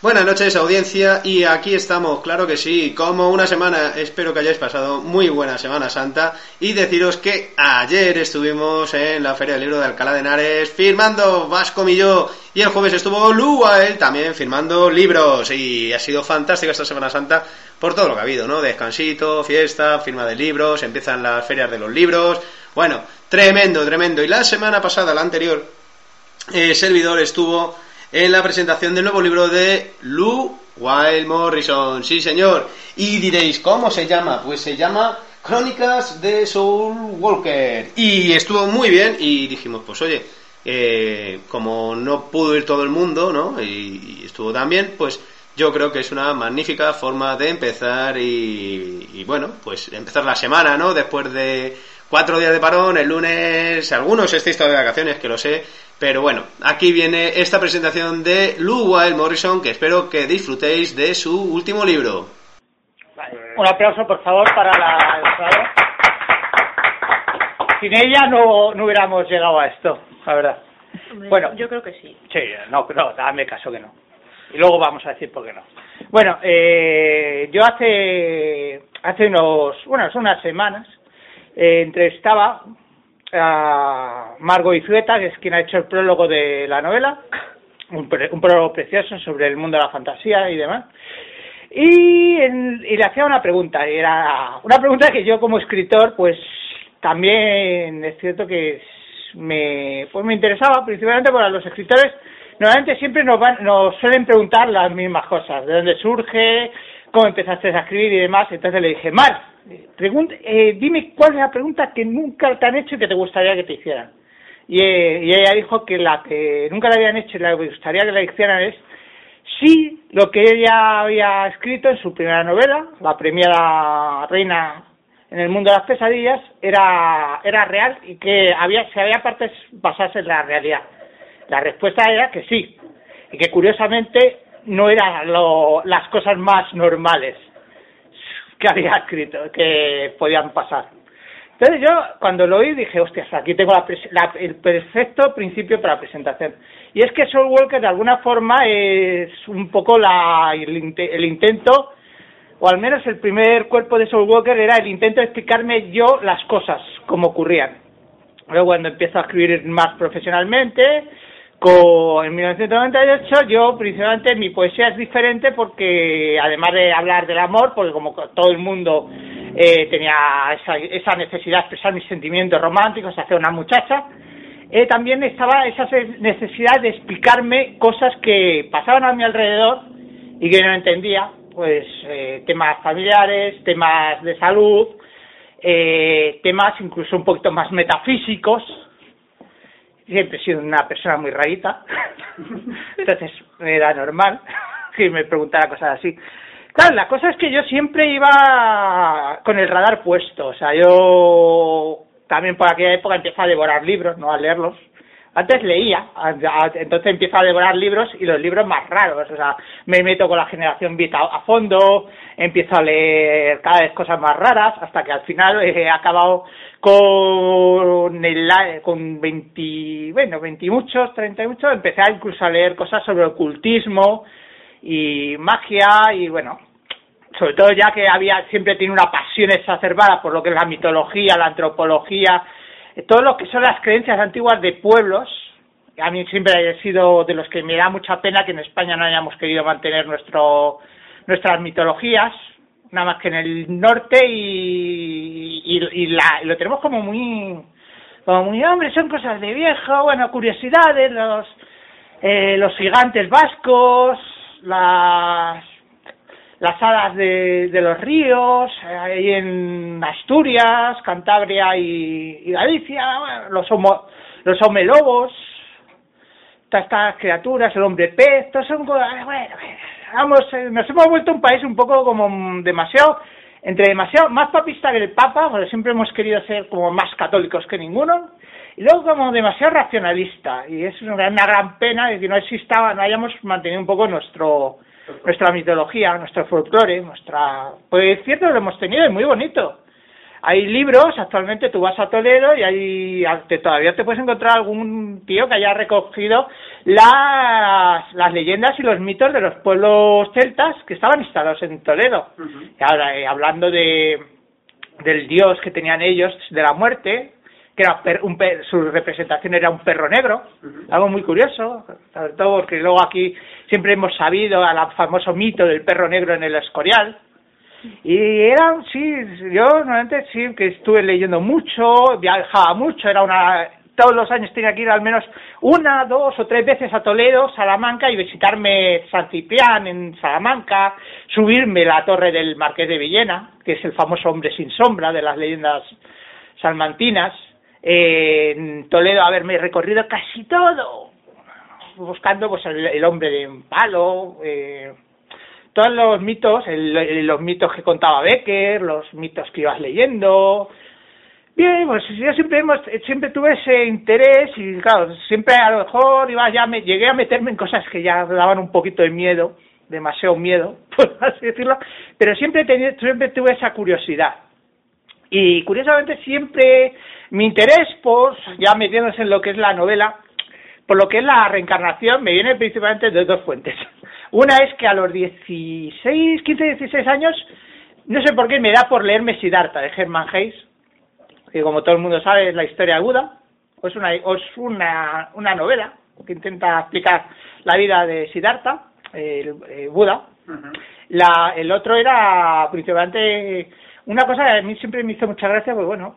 Buenas noches, audiencia, y aquí estamos, claro que sí, como una semana. Espero que hayáis pasado muy buena Semana Santa, y deciros que ayer estuvimos en la Feria del Libro de Alcalá de Henares firmando Vasco Milló, y el jueves estuvo Luael también firmando libros, y ha sido fantástica esta Semana Santa por todo lo que ha habido, ¿no? Descansito, fiesta, firma de libros, empiezan las ferias de los libros, bueno, tremendo, y la semana pasada, la anterior, servidor estuvo en la presentación del nuevo libro de Luael Morrison, sí señor. Y diréis, ¿cómo se llama? Pues se llama Crónicas de Soul Walker. Y estuvo muy bien y dijimos, pues oye, como no pudo ir todo el mundo, ¿no? Y estuvo tan bien, pues yo creo que es una magnífica forma de empezar y bueno, pues empezar la semana, ¿no? Después de 4 días de parón, el lunes, algunos estáis de vacaciones, que lo sé, pero bueno, aquí viene esta presentación de Luael Morrison, que espero que disfrutéis de su último libro. Vale. Un aplauso, por favor, para la ilustradora. Sin ella no hubiéramos llegado a esto, la verdad. Hombre, bueno, yo creo que sí. Sí, no, dame caso que no. Y luego vamos a decir por qué no. Bueno, yo hace unas semanas entrevistaba a Margot Izueta, que es quien ha hecho el prólogo de la novela, un prólogo precioso sobre el mundo de la fantasía y demás, y le hacía una pregunta, y era una pregunta que yo como escritor pues también es cierto que me interesaba, principalmente porque los escritores normalmente siempre nos suelen preguntar las mismas cosas, de dónde surge, cómo empezaste a escribir y demás. Entonces le dije, dime cuál es la pregunta que nunca te han hecho y que te gustaría que te hicieran. Y ella dijo que la que nunca le habían hecho y le gustaría que le hicieran es si lo que ella había escrito en su primera novela, la premiada Reina en el mundo de las pesadillas, era real y que si había partes basadas en la realidad. La respuesta era que sí, y que curiosamente no eran las cosas más normales que había escrito, que podían pasar. Entonces yo, cuando lo oí, dije, hostias, aquí tengo el perfecto principio para la presentación. Y es que Soul Walker, de alguna forma, es un poco el intento, o al menos el primer cuerpo de Soul Walker era el intento de explicarme yo las cosas, como ocurrían. Luego, cuando empiezo a escribir más profesionalmente, en 1998, yo principalmente mi poesía es diferente porque además de hablar del amor, porque como todo el mundo tenía esa necesidad de expresar mis sentimientos románticos hacia una muchacha, también estaba esa necesidad de explicarme cosas que pasaban a mi alrededor y que no entendía, pues temas familiares, temas de salud, temas incluso un poquito más metafísicos. Siempre he sido una persona muy rarita, entonces era normal que me preguntara cosas así. Claro, la cosa es que yo siempre iba con el radar puesto, o sea, yo también por aquella época empecé a devorar libros, no a leerlos. Antes leía, entonces empiezo a devorar libros y los libros más raros, o sea, me meto con la generación Beat a fondo, empiezo a leer cada vez cosas más raras, hasta que al final he acabado con 20 y muchos, 30 y muchos, empecé incluso a leer cosas sobre ocultismo y magia y bueno, sobre todo ya que siempre tiene una pasión exacerbada por lo que es la mitología, la antropología, todo lo que son las creencias antiguas de pueblos. A mí siempre he sido de los que me da mucha pena que en España no hayamos querido mantener nuestras mitologías, nada más que en el norte y lo tenemos como muy, hombre, son cosas de viejo, bueno, curiosidades, los gigantes vascos, las hadas de los ríos, ahí en Asturias, Cantabria y Galicia, bueno, los homelobos, todas estas criaturas, el hombre pez, todos son cosas, nos hemos vuelto un país un poco como demasiado más papista que el Papa, porque siempre hemos querido ser como más católicos que ninguno, y luego como demasiado racionalista, y es una gran pena de que no hayamos mantenido un poco nuestra mitología, nuestro folclore, pues es cierto, lo hemos tenido, es muy bonito. hay libros, actualmente tú vas a Toledo y ahí todavía te puedes encontrar algún tío que haya recogido las leyendas y los mitos de los pueblos celtas que estaban instalados en Toledo. Y ahora, hablando del dios que tenían ellos, de la muerte, que era su representación era un perro negro, algo muy curioso, sobre todo porque luego aquí siempre hemos sabido al famoso mito del perro negro en el Escorial. Y yo normalmente sí que estuve leyendo mucho, viajaba mucho, todos los años tenía que ir al menos 1, 2 o 3 veces a Toledo, Salamanca y visitarme San Ciprián en Salamanca, subirme la torre del Marqués de Villena, que es el famoso hombre sin sombra de las leyendas salmantinas, en Toledo haberme recorrido casi todo, buscando pues el hombre de un palo, todos los mitos, los mitos que contaba Becker, los mitos que ibas leyendo. Bien, pues yo siempre tuve ese interés y claro, siempre a lo mejor llegué a meterme en cosas que ya daban un poquito de miedo, demasiado miedo, por así decirlo, pero siempre tuve esa curiosidad. Y curiosamente siempre mi interés, pues ya metiéndose en lo que es la novela, por lo que es la reencarnación, me viene principalmente de 2 fuentes. Una es que a los 15, 16 años, no sé por qué, me da por leerme Siddhartha de Hermann Hesse, que como todo el mundo sabe es la historia de Buda, o es una novela que intenta explicar la vida de Siddhartha, Buda. El otro era principalmente una cosa que a mí siempre me hizo mucha gracia, pues bueno,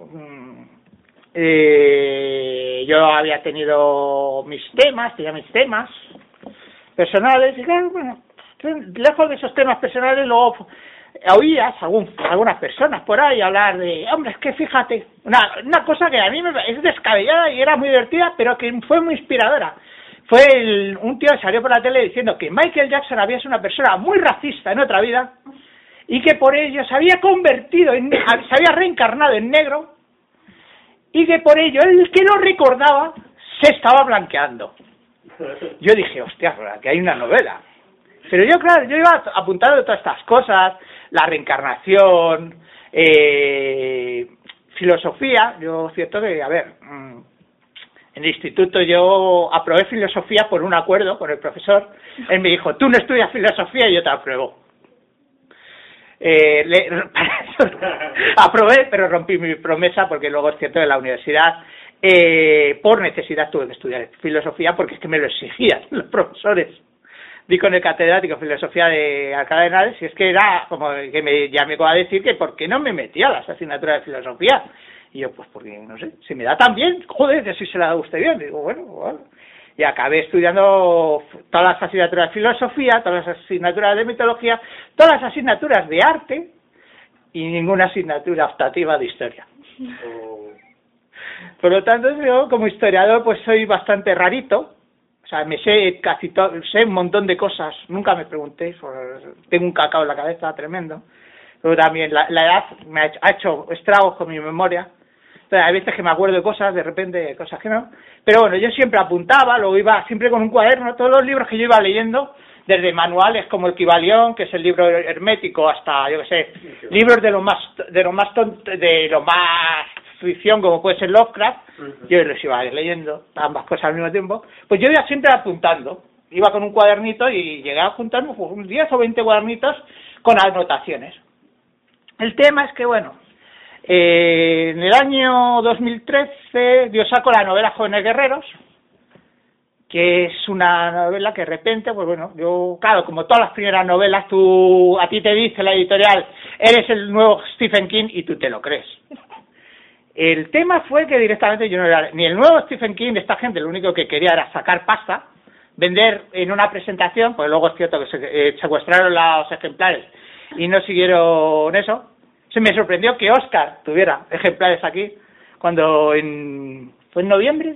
yo había tenido tenía mis temas personales y claro, bueno, lejos de esos temas personales luego oías algunas personas por ahí hablar de, hombre, es que fíjate, una cosa que a mí es descabellada y era muy divertida, pero que fue muy inspiradora. Fue un tío que salió por la tele diciendo que Michael Jackson había sido una persona muy racista en otra vida y que por ello se había reencarnado en negro y que por ello el que lo recordaba se estaba blanqueando. Yo dije, hostia, que hay una novela. Pero yo, claro, yo iba apuntando todas estas cosas, la reencarnación, filosofía. Yo, cierto que, a ver, en el instituto yo aprobé filosofía por un acuerdo con el profesor. Él me dijo, tú no estudias filosofía y yo te apruebo. Aprobé, pero rompí mi promesa porque luego es cierto que en la universidad por necesidad tuve que estudiar filosofía porque es que me lo exigían los profesores. Di con el catedrático de filosofía de Alcalá de Henares y es que era como que ya me iba a decir que por qué no me metía a las asignaturas de filosofía. Y yo, pues porque, no sé, si me da tan bien, joder, que si se la da usted bien. Y digo, bueno. Y acabé estudiando todas las asignaturas de filosofía, todas las asignaturas de mitología, todas las asignaturas de arte y ninguna asignatura optativa de historia. Por lo tanto, yo como historiador pues soy bastante rarito. O sea, me sé casi todo, sé un montón de cosas. Nunca me pregunté, tengo un cacao en la cabeza tremendo. Pero también la edad me ha hecho estragos con mi memoria. Entonces, hay veces que me acuerdo de cosas, de repente, cosas que no. Pero bueno, yo siempre apuntaba, luego iba siempre con un cuaderno, todos los libros que yo iba leyendo, desde manuales como el Kybalión, que es el libro hermético, hasta, yo qué sé, libros de lo más ficción, como puede ser Lovecraft, yo los iba leyendo, ambas cosas al mismo tiempo. Pues yo iba siempre apuntando, iba con un cuadernito y llegué a juntarme unos 10 o 20 cuadernitos con anotaciones. El tema es que, bueno, en el año 2013 yo saco la novela Jóvenes Guerreros, que es una novela que de repente, pues bueno, yo, claro, como todas las primeras novelas, a ti te dice la editorial, eres el nuevo Stephen King y tú te lo crees. El tema fue que directamente yo no era ni el nuevo Stephen King de esta gente, lo único que quería era sacar pasta, vender en una presentación, pues luego es cierto que se secuestraron los ejemplares y no siguieron eso. Se me sorprendió que Oscar tuviera ejemplares aquí, cuando ¿fue en noviembre?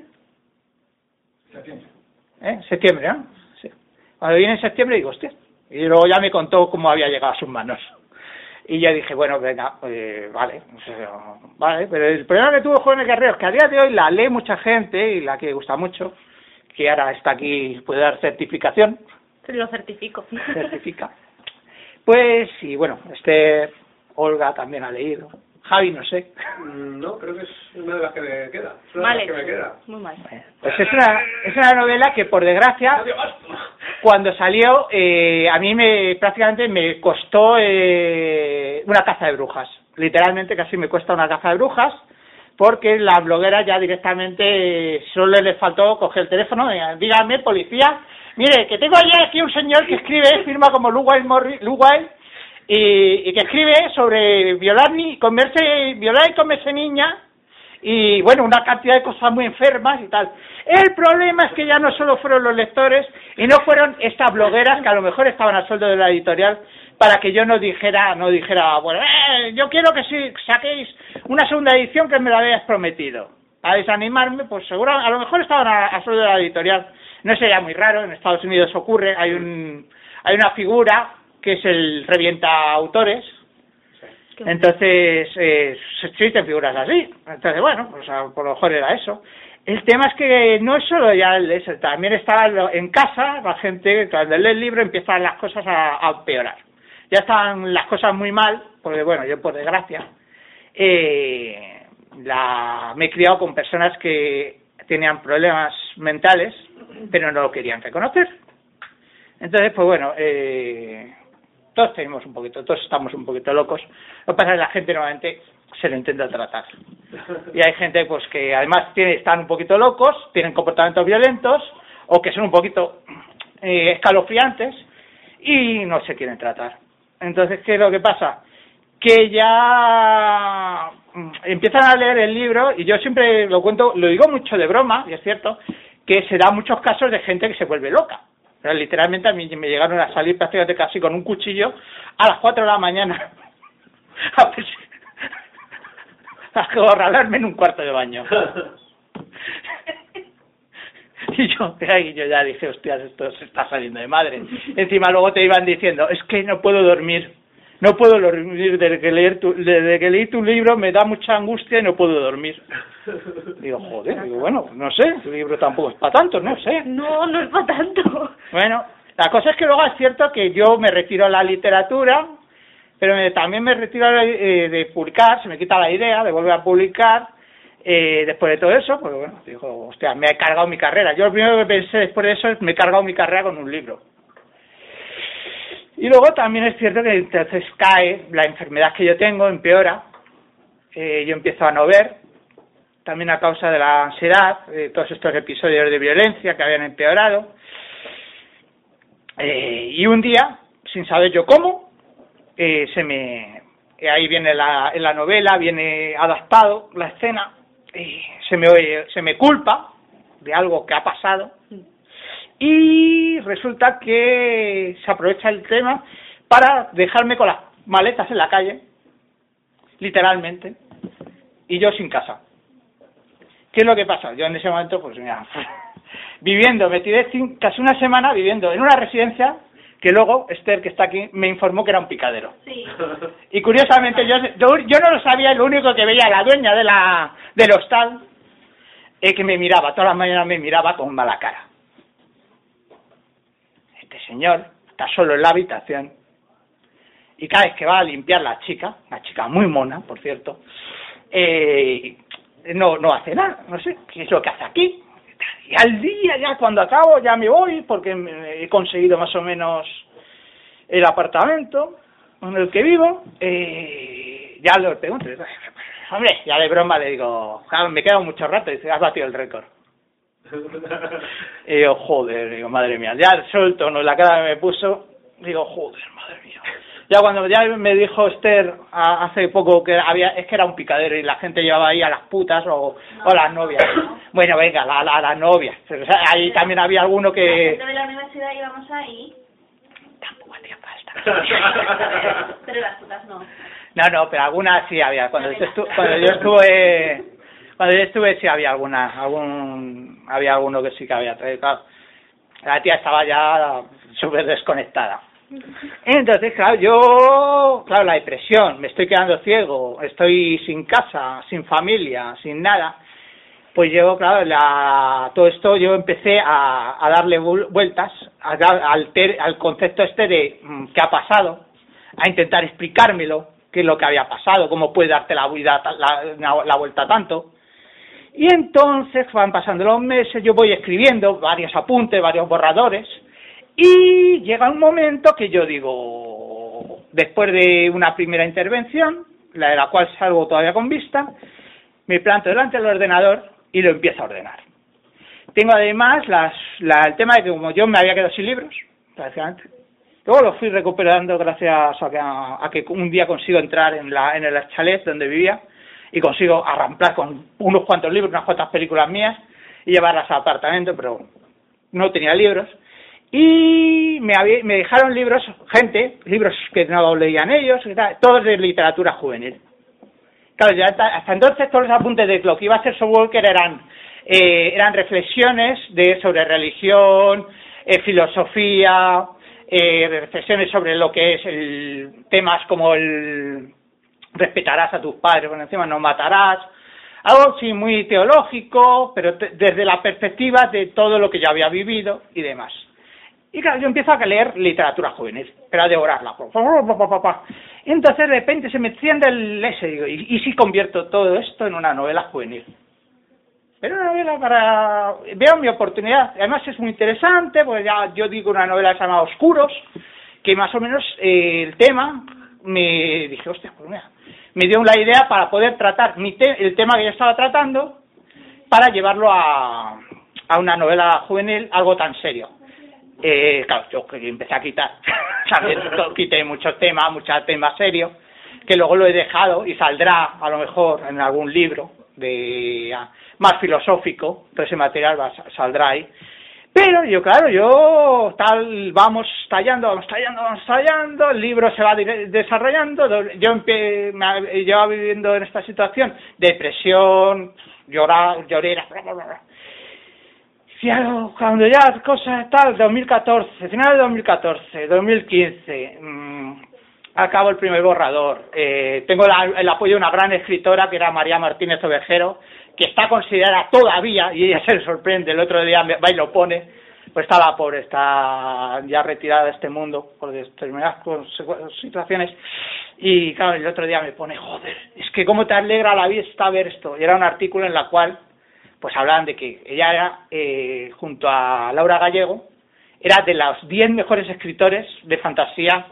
Septiembre, ¿no? Sí. Cuando viene en septiembre digo, hostia, y luego ya me contó cómo había llegado a sus manos. Y ya dije, bueno, venga, vale, pero el problema que tuvo Jóvenes Guerreros, que a día de hoy la lee mucha gente y la que gusta mucho, que ahora está aquí, puede dar certificación. Se lo certifico. Certifica. Pues, y bueno, Olga también ha leído. Javi, no sé. No, creo que es una de las que me queda. Vale, muy mal. Pues es una novela que, por desgracia, cuando salió, a mí prácticamente me costó una caza de brujas. Literalmente casi me cuesta una caza de brujas, porque la bloguera ya directamente solo le faltó coger el teléfono, dígame, policía, mire, que tengo aquí un señor que escribe, firma como Luwai, y que escribe sobre violar y comerse niña, y bueno, una cantidad de cosas muy enfermas y tal. El problema es que ya no solo fueron los lectores y no fueron estas blogueras que a lo mejor estaban a sueldo de la editorial para que yo no dijera, bueno, yo quiero que sí saquéis una segunda edición que me la habéis prometido. A desanimarme, pues seguro, a lo mejor estaban a sueldo de la editorial. No sería muy raro, en Estados Unidos ocurre, hay una figura que es el revienta autores. Entonces, existen figuras así. Entonces, bueno, pues por lo mejor era eso. El tema es que no es solo ya eso, también estaba en casa, la gente, cuando lee el libro empiezan las cosas a empeorar. Ya estaban las cosas muy mal, porque bueno, yo por desgracia, me he criado con personas que tenían problemas mentales, pero no lo querían reconocer. Entonces, pues bueno, todos estamos un poquito locos. Lo que pasa es que la gente normalmente se lo intenta tratar. Y hay gente pues que además están un poquito locos, tienen comportamientos violentos, o que son un poquito escalofriantes, y no se quieren tratar. Entonces, ¿qué es lo que pasa? Que ya empiezan a leer el libro, y yo siempre lo cuento, lo digo mucho de broma, y es cierto, que se dan muchos casos de gente que se vuelve loca. Pero literalmente a mí me llegaron a salir prácticamente casi con un cuchillo a las 4 de la mañana a acorralarme en un cuarto de baño. Y yo ya dije, hostias, esto se está saliendo de madre. Encima luego te iban diciendo, es que no puedo dormir desde que leí tu libro me da mucha angustia y no puedo dormir. Digo, joder, bueno, no sé, el libro tampoco es para tanto, no sé. No es para tanto. Bueno, la cosa es que luego es cierto que yo me retiro a la literatura, pero también me retiro de publicar, se me quita la idea de volver a publicar. Después de todo eso, pues bueno, digo, hostia, me he cargado mi carrera. Yo lo primero que pensé después de eso es me he cargado mi carrera con un libro. Y luego también es cierto que entonces cae la enfermedad que yo tengo, empeora. Yo empiezo a no ver, también a causa de la ansiedad, todos estos episodios de violencia que habían empeorado. Y un día, sin saber yo cómo, ahí viene en la novela, viene adaptado la escena, se me culpa de algo que ha pasado. Y resulta que se aprovecha el tema para dejarme con las maletas en la calle, literalmente, y yo sin casa. ¿Qué es lo que pasa? Yo en ese momento, pues mira, me tiré casi una semana viviendo en una residencia que luego Esther, que está aquí, me informó que era un picadero. Sí. Y curiosamente yo no lo sabía, lo único que veía la dueña del hostal, que me miraba, todas las mañanas me miraba con mala cara. Este señor está solo en la habitación y cada vez que va a limpiar la chica muy mona, por cierto, no hace nada, no sé qué es lo que hace aquí. Y al día, ya cuando acabo, ya me voy porque he conseguido más o menos el apartamento en el que vivo. Ya le pregunto, hombre, ya de broma le digo, me quedo mucho rato, y dice, has batido el récord. Y yo, joder, digo, madre mía, ya el tono, la cara que me puso, digo, joder, madre mía. Ya cuando ya me dijo Esther hace poco que era un picadero y la gente llevaba ahí a las putas o las novias. Bueno, venga, las novias. Pero, o sea, ahí también había alguno que... La gente de la universidad íbamos ahí. Tampoco hacía falta. Pero las putas no. No, pero algunas sí había. Cuando yo estuve sí había había alguno que sí que había. Claro, la tía estaba ya súper desconectada. Entonces, claro, la depresión, me estoy quedando ciego, estoy sin casa, sin familia, sin nada. Pues yo, claro, todo esto yo empecé a darle vueltas al concepto este de qué ha pasado, a intentar explicármelo, qué es lo que había pasado, cómo puede darte la vuelta tanto. Y entonces van pasando los meses, yo voy escribiendo varios apuntes, varios borradores, y llega un momento que yo digo, después de una primera intervención, la de la cual salgo todavía con vista, me planto delante del ordenador y lo empiezo a ordenar. Tengo además el tema de que como yo me había quedado sin libros, prácticamente, luego lo fui recuperando gracias a que un día consigo entrar en el chalet donde vivía y consigo arramplar con unos cuantos libros, unas cuantas películas mías y llevarlas al apartamento, pero no tenía libros. Y me dejaron libros que no leían ellos, todos de literatura juvenil. Claro, ya hasta entonces todos los apuntes de lo que iba a ser Saul Walker eran reflexiones sobre religión, filosofía, reflexiones sobre lo que es temas como el respetarás a tus padres, por encima no matarás, algo sí muy teológico, pero desde la perspectiva de todo lo que yo había vivido y demás. Y claro, yo empiezo a leer literatura juvenil, pero a devorarla. Y entonces de repente se me enciende el ese, digo, ¿y si convierto todo esto en una novela juvenil? Pero una novela veo mi oportunidad, además es muy interesante, porque ya yo digo una novela que se llama Oscuros, que más o menos el tema, me dije, hostia, pues mira, me dio la idea para poder tratar el tema que yo estaba tratando, para llevarlo a una novela juvenil, algo tan serio. Claro, yo empecé a quitar, también quité muchos temas serios, que luego lo he dejado y saldrá a lo mejor en algún libro más filosófico, todo ese material saldrá ahí. Pero vamos tallando, el libro se va desarrollando, yo llevaba viviendo en esta situación, depresión, lloré, cuando ya cosas tal, 2014, final de 2014, 2015, acabo el primer borrador. Tengo el apoyo de una gran escritora que era María Martínez Ovejero, que está considerada todavía, y ella se sorprende, el otro día va y lo pone, pues está ya retirada de este mundo por determinadas situaciones, y claro, el otro día me pone, joder, es que cómo te alegra la vista ver esto, y era un artículo en la cual pues hablaban de que ella era, junto a Laura Gallego, era de los 10 mejores escritores de fantasía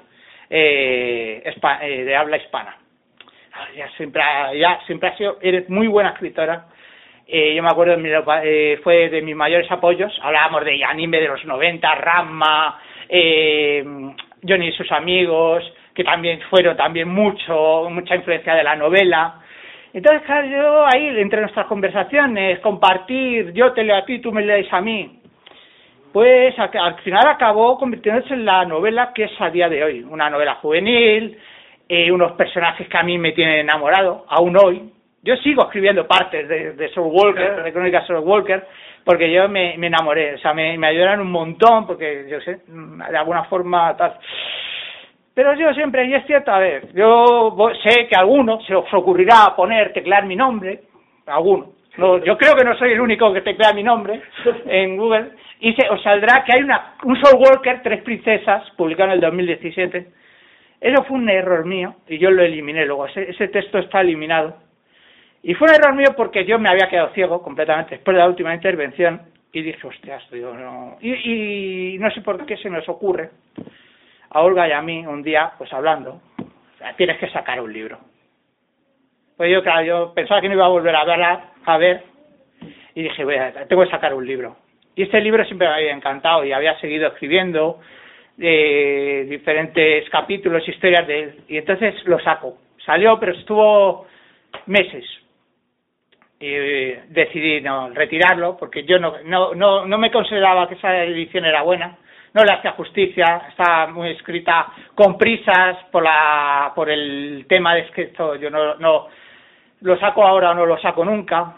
de habla hispana. Ella siempre ha sido, eres muy buena escritora. Yo me acuerdo, fue de mis mayores apoyos. Hablábamos de anime de los 90, Ranma, Johnny y sus amigos, que también fueron mucha influencia de la novela. Entonces, claro, yo ahí, entre nuestras conversaciones, compartir, yo te leo a ti, tú me lees a mí, pues al final acabó convirtiéndose en la novela que es a día de hoy. Una novela juvenil, unos personajes que a mí me tienen enamorado, aún hoy. Yo sigo escribiendo partes de Saul Walker, de Crónicas de Saul Walker, porque yo me enamoré, o sea, me ayudaron un montón, porque yo sé, de alguna forma tal. Pero yo siempre, y es cierto, a ver, yo sé que a alguno se os ocurrirá teclear mi nombre, alguno. No, yo creo que no soy el único que teclea mi nombre en Google, y os saldrá que hay un Saul Walker, 3 princesas, publicado en el 2017. Eso fue un error mío, y yo lo eliminé luego, ese texto está eliminado. Y fue un error mío porque yo me había quedado ciego completamente después de la última intervención, y dije, hostias, digo, no. Y no sé por qué se nos ocurre a Olga y a mí un día, pues hablando, tienes que sacar un libro. Pues yo pensaba que no iba a volver a ver, y dije, tengo que sacar un libro. Y este libro siempre me había encantado, y había seguido escribiendo diferentes capítulos, historias de él, y entonces lo saco. Salió, pero estuvo meses. Y decidí retirarlo, porque yo no me consideraba que esa edición era buena. No le hacía justicia, estaba muy escrita con prisas por el tema de que esto yo no lo saco ahora o no lo saco nunca.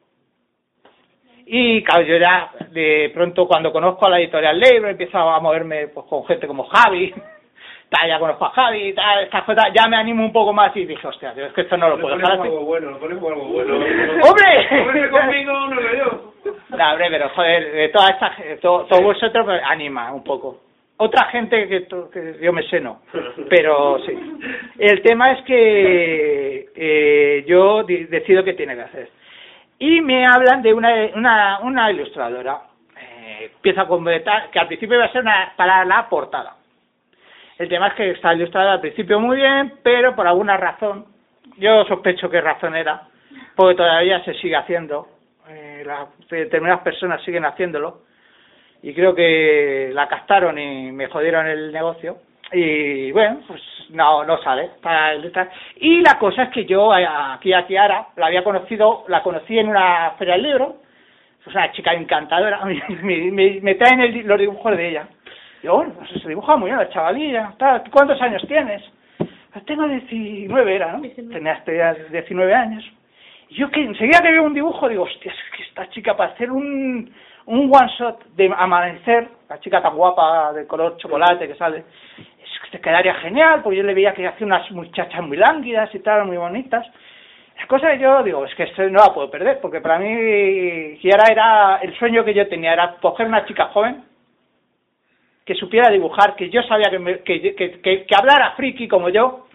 Y claro, yo ya de pronto cuando conozco a la editorial Libro empiezo a moverme pues con gente como Javi, ya conozco a Javi, estas cosas, ya me animo un poco más y dije, hostia, es que esto no lo puedo dejar así. Lo pones como algo bueno. ¡Hombre! Conmigo no lo yo. No, hombre, pero joder, todos vosotros me anima un poco. otra gente que yo me sé no, pero sí. El tema es que yo decido qué tiene que hacer. Y me hablan de una ilustradora. Empiezo a comentar que al principio iba a ser para la portada. El tema es que está ilustrada al principio muy bien, pero por alguna razón, yo sospecho qué razón era, porque todavía se sigue haciendo, determinadas personas siguen haciéndolo, y creo que la castaron y me jodieron el negocio, y bueno, pues no sale. Y la cosa es que yo aquí a Kiara la conocí en una feria del libro, es una chica encantadora, me traen los dibujos de ella. Digo, bueno, pues se dibuja muy bien la chavalilla. ¿Cuántos años tienes? Pues tengo 19, era, ¿no? Tenía 19 años. Y yo que enseguida que veo un dibujo digo, hostia, es que esta chica para hacer un one shot de amanecer, la chica tan guapa de color chocolate que sale, es que te quedaría genial, porque yo le veía que hacía unas muchachas muy lánguidas y tal, muy bonitas. La cosa que yo digo, es que esto no la puedo perder, porque para mí Kiara era el sueño que yo tenía, era coger una chica joven que supiera dibujar, que yo sabía que hablara friki como yo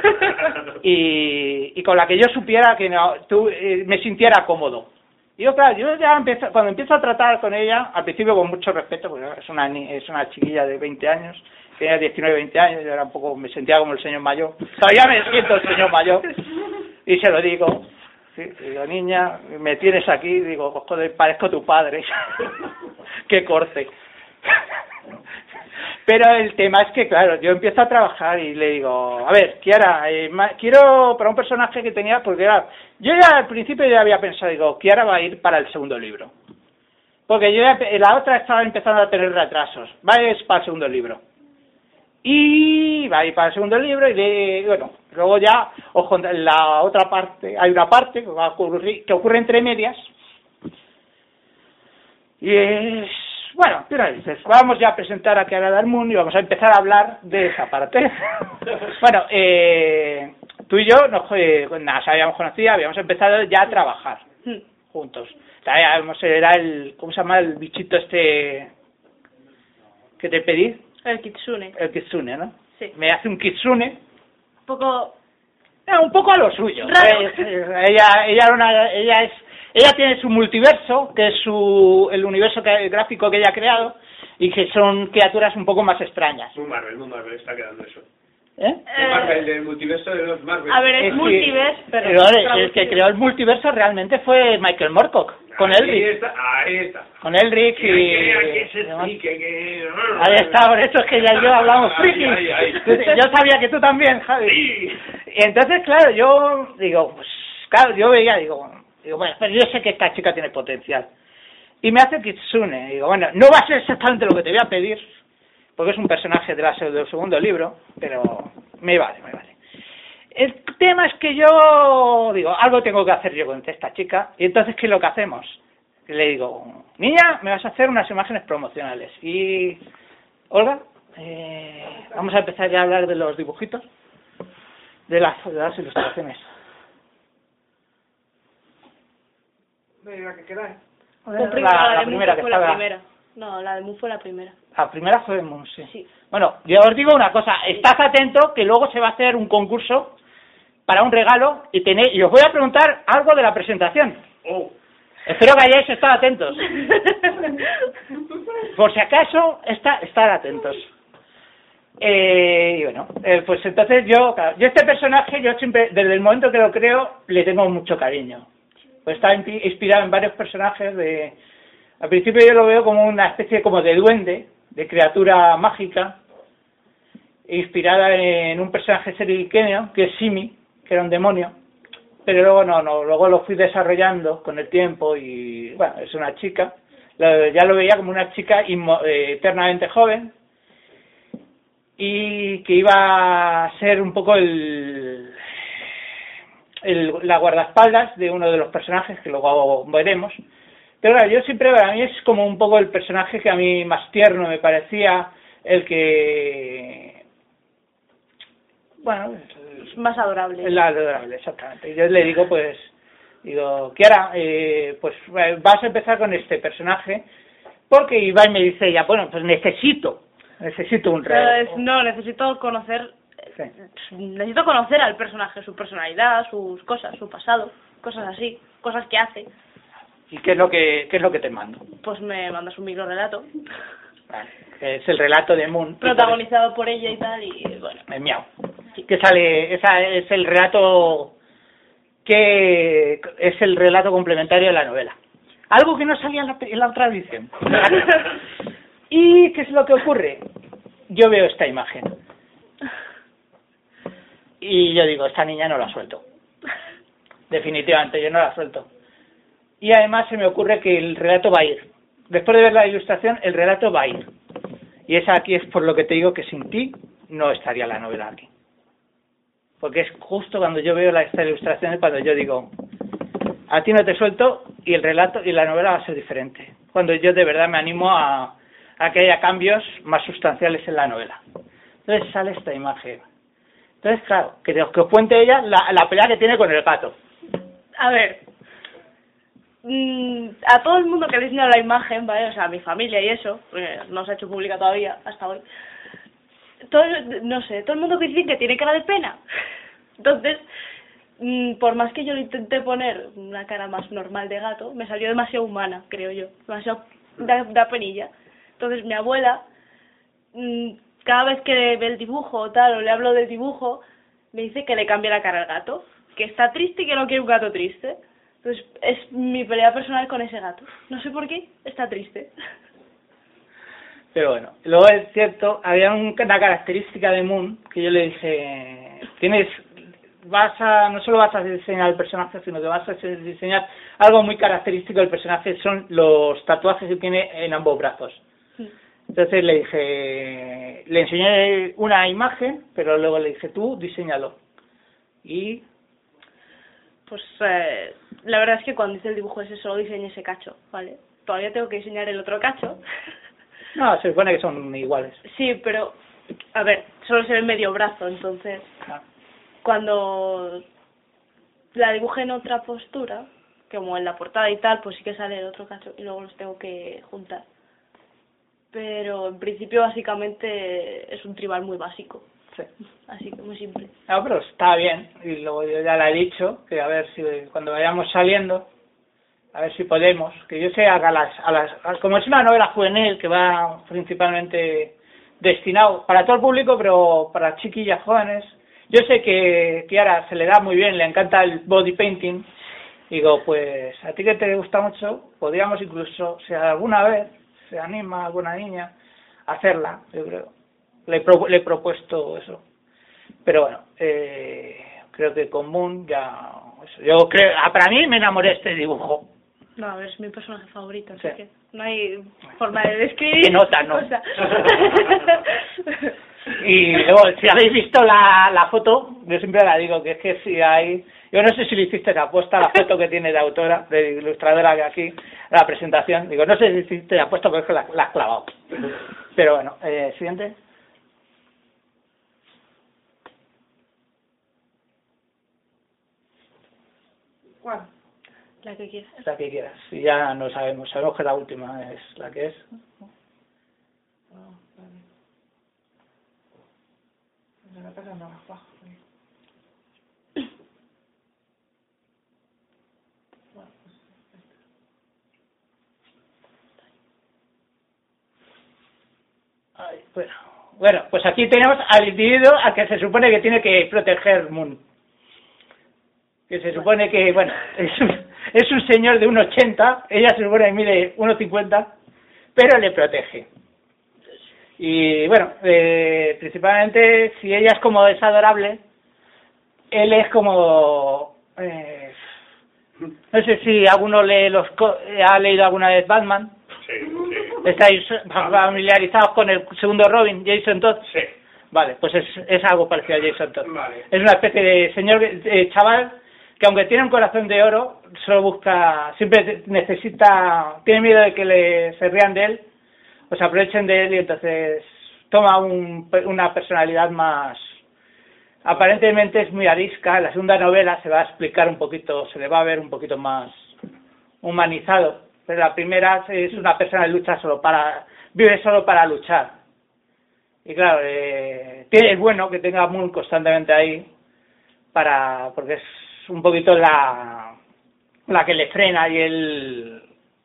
y con la que yo supiera que me sintiera cómodo. Y yo, claro, yo ya cuando empiezo a tratar con ella, al principio con mucho respeto, porque es una chiquilla de 20 años, tenía 19, 20 años, yo era me sentía como el señor mayor, todavía me siento el señor mayor, y se lo digo, sí, digo, niña, me tienes aquí, digo, joder, parezco tu padre, qué corte. Pero el tema es que, claro, yo empiezo a trabajar y le digo, a ver, Kiara, quiero para un personaje que tenía, porque claro, yo ya al principio ya había pensado, digo, Kiara va a ir para el segundo libro. Porque la otra estaba empezando a tener retrasos, va a ir para el segundo libro. Y va a ir para el segundo libro y bueno, luego ya, ojo, la otra parte, hay una parte que ocurre entre medias y es... Bueno, tú dices, vamos ya a presentar a Kiara Darmon y vamos a empezar a hablar de esa parte. Bueno, tú y yo nos habíamos conocido, habíamos empezado ya a trabajar juntos. Era ¿cómo se llama el bichito este que te pedí? El kitsune. El kitsune, ¿no? Sí. Me hace un kitsune. Un poco a lo suyo. Ella tiene su multiverso, que es el universo gráfico que ella ha creado, y que son criaturas un poco más extrañas. Muy Marvel está quedando eso. Marvel, el multiverso de los Marvel. A ver, es multiverso, pero el que creó el multiverso realmente fue Michael Moorcock, con Elric. Ahí está. Con Elric y... Ahí está, por eso es que ella y yo hablamos friki. Yo sabía que tú también, Javi. Sí. Y entonces, claro, yo digo, pues claro, yo veía, digo, bueno, pero yo sé que esta chica tiene potencial. Y me hace Kitsune. Digo, bueno, no va a ser exactamente lo que te voy a pedir, porque es un personaje del segundo libro, pero me vale. El tema es que yo digo, algo tengo que hacer yo con esta chica, y entonces, ¿qué es lo que hacemos? Le digo, niña, me vas a hacer unas imágenes promocionales. Y, Olga, vamos a empezar ya a hablar de los dibujitos, de las ilustraciones. ¿Qué queda? La primera que fue estaba. la primera. No, la de Mu fue la primera. La primera fue de Mu, sí. Sí. Bueno, yo os digo una cosa, estad atentos que luego se va a hacer un concurso para un regalo y os voy a preguntar algo de la presentación. Espero que hayáis estado atentos. Por si acaso, estar atentos. Y bueno, pues entonces yo este personaje, yo siempre, desde el momento que lo creo, le tengo mucho cariño. Pues está inspirado en varios personajes al principio yo lo veo como una especie como de duende, de criatura mágica, inspirada en un personaje seriqueño, que es Simi, que era un demonio, pero luego luego lo fui desarrollando con el tiempo y, bueno, es una chica, ya lo veía como una chica eternamente joven, y que iba a ser un poco la guardaespaldas de uno de los personajes que luego veremos. Pero claro, yo siempre, para mí es como un poco el personaje que a mí más tierno me parecía, el que, bueno, es más adorable. El adorable, exactamente. Y yo le digo, Kiara, pues vas a empezar con este personaje, porque iba y me dice ella, bueno, pues necesito necesito un Pero relato. no, necesito conocer... Sí. Necesito conocer al personaje, su personalidad, sus cosas, su pasado, cosas así, cosas que hace. ¿Y qué es lo que te mando? Pues me mandas un microrelato. Vale, que es el relato de Moon. Protagonizado por ella y tal, y bueno. El miau. Que sale, esa es el relato que es el relato complementario de la novela. Algo que no salía en la otra edición. ¿Y qué es lo que ocurre? Yo veo esta imagen. Y yo digo, esta niña no la suelto. Definitivamente, yo no la suelto. Y además se me ocurre que el relato va a ir. Después de ver la ilustración, el relato va a ir. Y esa aquí es por lo que te digo que sin ti no estaría la novela aquí. Porque es justo cuando yo veo esta ilustración cuando yo digo, a ti no te suelto y el relato y la novela va a ser diferente. Cuando yo de verdad me animo a que haya cambios más sustanciales en la novela. Entonces sale esta imagen. Entonces, claro, que os cuente ella la pelea que tiene con el gato. A ver, a todo el mundo que le he enseñado la imagen, ¿vale? O sea, a mi familia y eso, porque no se ha hecho pública todavía, hasta hoy. No sé, todo el mundo dice que tiene cara de pena. Entonces, por más que yo le intenté poner una cara más normal de gato, me salió demasiado humana, creo yo. Demasiado da penilla. Entonces, mi abuela, cada vez que ve el dibujo o tal, o le hablo del dibujo, me dice que le cambie la cara al gato. Que está triste y que no quiere un gato triste. Entonces, es mi pelea personal con ese gato. No sé por qué, está triste. Pero bueno, luego es cierto, había una característica de Moon que yo le dije, no solo vas a diseñar el personaje, sino que vas a diseñar algo muy característico del personaje, son los tatuajes que tiene en ambos brazos. Entonces le dije, le enseñé una imagen, pero luego le dije, tú diséñalo. Y pues la verdad es que cuando hice el dibujo ese solo diseñé ese cacho, ¿vale? Todavía tengo que diseñar el otro cacho. No, se supone que son iguales. Sí, pero, a ver, solo se ve medio brazo, entonces, cuando la dibujé en otra postura, como en la portada y tal, pues sí que sale el otro cacho y luego los tengo que juntar. Pero en principio básicamente es un tribal muy básico. Sí. Así que muy simple. No, pero está bien. Y luego yo ya le he dicho que a ver si cuando vayamos saliendo, a ver si podemos, que yo sé como es una novela juvenil que va principalmente destinado para todo el público, pero para chiquillas jóvenes. Yo sé que Kiara se le da muy bien, le encanta el body painting. Digo, pues a ti que te gusta mucho, podríamos incluso, si alguna vez se anima alguna niña a hacerla, yo creo. Le he propuesto eso. Pero bueno, creo que con Moon ya... Yo creo, para mí me enamoré de este dibujo. No, a ver, es mi personaje favorito, así Sí. que no hay forma de describir. ¿Qué nota, no? O sea. Y luego, si habéis visto la foto, yo siempre la digo, que es que si hay... Yo no sé si le hiciste apuesta la foto que tiene de autora, de ilustradora que aquí, la presentación. Digo, no sé si hiciste apuesta porque es que la has clavado. Pero bueno, siguiente. ¿Cuál? La que quieras. La que quieras. Y ya no sabemos que la última es la que es. Ay, bueno, pues aquí tenemos al individuo al que se supone que tiene que proteger Moon. Que se supone que, bueno, es un señor de 1,80, ella se supone que mide 1,50, pero le protege. Y bueno, principalmente si ella es como desadorable, él es como... no sé si alguno ha leído alguna vez Batman. Sí, sí. ¿Estáis familiarizados con el segundo Robin, Jason Todd? Sí. Vale, pues es algo parecido a Jason Todd. Vale. Es una especie de señor, chaval, que aunque tiene un corazón de oro, solo busca, siempre tiene miedo de que se rían de él, o se aprovechen de él, y entonces toma una personalidad más, aparentemente es muy arisca. En la segunda novela se va a explicar un poquito, se le va a ver un poquito más humanizado, pero la primera es una persona que vive solo para luchar. Y claro, es bueno que tenga Moon constantemente ahí, porque es un poquito la que le frena y él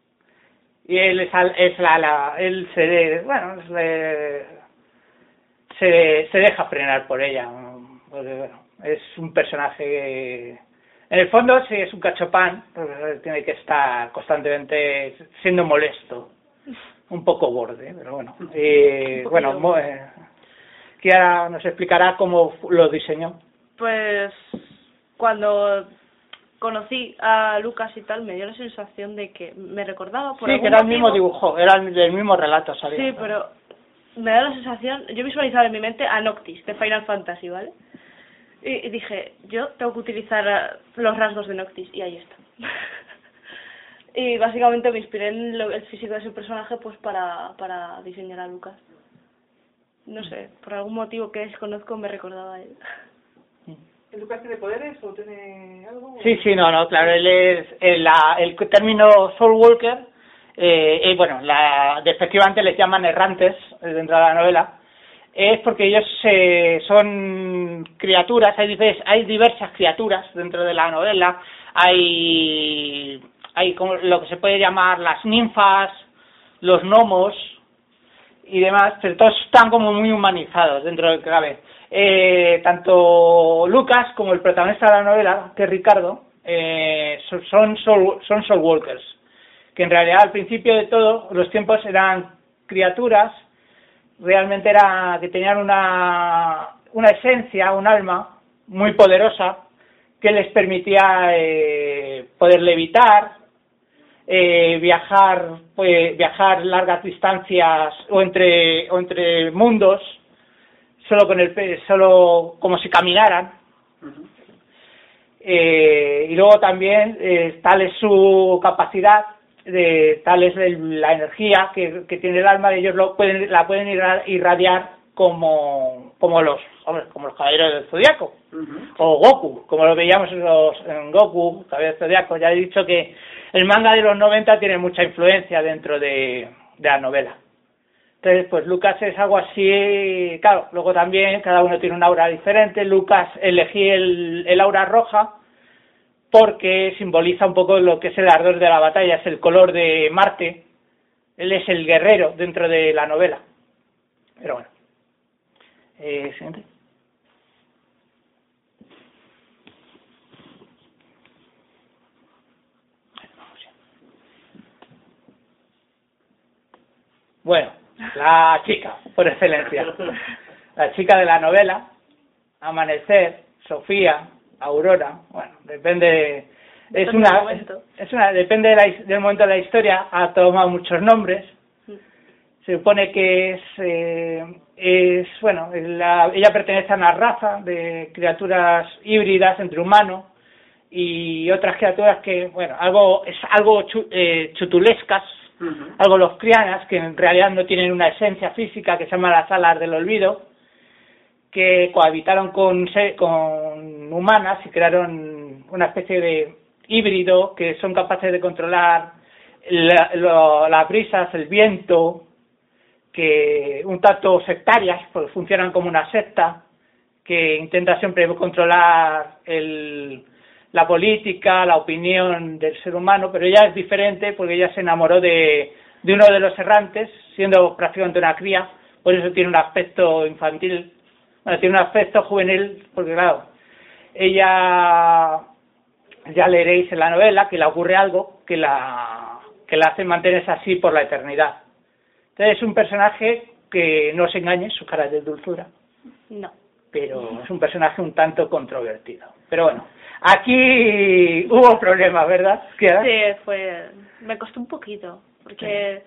se deja frenar por ella, porque bueno, es un personaje que, en el fondo sí es un cachopán, porque tiene que estar constantemente siendo molesto, un poco borde, pero bueno. Bueno, Kiara nos explicará cómo lo diseñó. Pues cuando conocí a Lucas y tal, me dio la sensación de que me recordaba por sí, que era el mismo dibujo, era el mismo relato, ¿sabes? Sí, pero me da la sensación, yo visualizaba en mi mente a Noctis de Final Fantasy, ¿vale? Y dije, yo tengo que utilizar los rasgos de Noctis, y ahí está. Y básicamente me inspiré en el físico de ese personaje pues para diseñar a Lucas. No sé, por algún motivo que desconozco me recordaba a él. ¿El Lucas tiene poderes o tiene algo? Sí, no, claro, él es el término Soulwalker, bueno, despectivamente les llaman errantes dentro de la novela, es porque ellos son criaturas, hay diversas criaturas dentro de la novela, hay como lo que se puede llamar las ninfas, los gnomos y demás, pero todos están como muy humanizados dentro del que cabe. Tanto Lucas como el protagonista de la novela, que es Ricardo, son Soulwalkers, que en realidad al principio de todos los tiempos eran criaturas, realmente que tenían una esencia, un alma muy poderosa que les permitía poder levitar, viajar largas distancias o entre mundos solo como si caminaran. Y luego también tal es su capacidad, tal es la energía que tiene el alma, de ellos la pueden irradiar como los caballeros del Zodiaco, o Goku, como lo veíamos en Goku, caballeros del Zodiaco. Ya he dicho que el manga de los 90 tiene mucha influencia dentro de la novela. Entonces, pues Lucas es algo así, claro, luego también cada uno tiene un aura diferente. Lucas elegí el aura roja porque simboliza un poco lo que es el ardor de la batalla, es el color de Marte, él es el guerrero dentro de la novela. Pero bueno, siguiente. Bueno, la chica, por excelencia. La chica de la novela, Amanecer, Sofía, Aurora, bueno, depende, depende del momento de la historia, ha tomado muchos nombres. Se supone que ella pertenece a una raza de criaturas híbridas entre humanos y otras criaturas que, bueno, algo chutulescas, algo lovecraftianas, que en realidad no tienen una esencia física, que se llama las alas del olvido, que cohabitaron con humanas y crearon una especie de híbrido que son capaces de controlar las brisas, el viento, que un tanto sectarias, porque funcionan como una secta, que intenta siempre controlar la política, la opinión del ser humano, pero ella es diferente porque ella se enamoró de uno de los errantes, siendo prácticamente una cría, por eso tiene un aspecto infantil, bueno, tiene un aspecto juvenil, porque claro, ella, ya leeréis en la novela, que le ocurre algo que la hace mantenerse así por la eternidad. Entonces es un personaje que no os engañe, su cara es de dulzura. No. Pero es un personaje un tanto controvertido. Pero bueno, aquí hubo problemas, ¿verdad? Sí, me costó un poquito, porque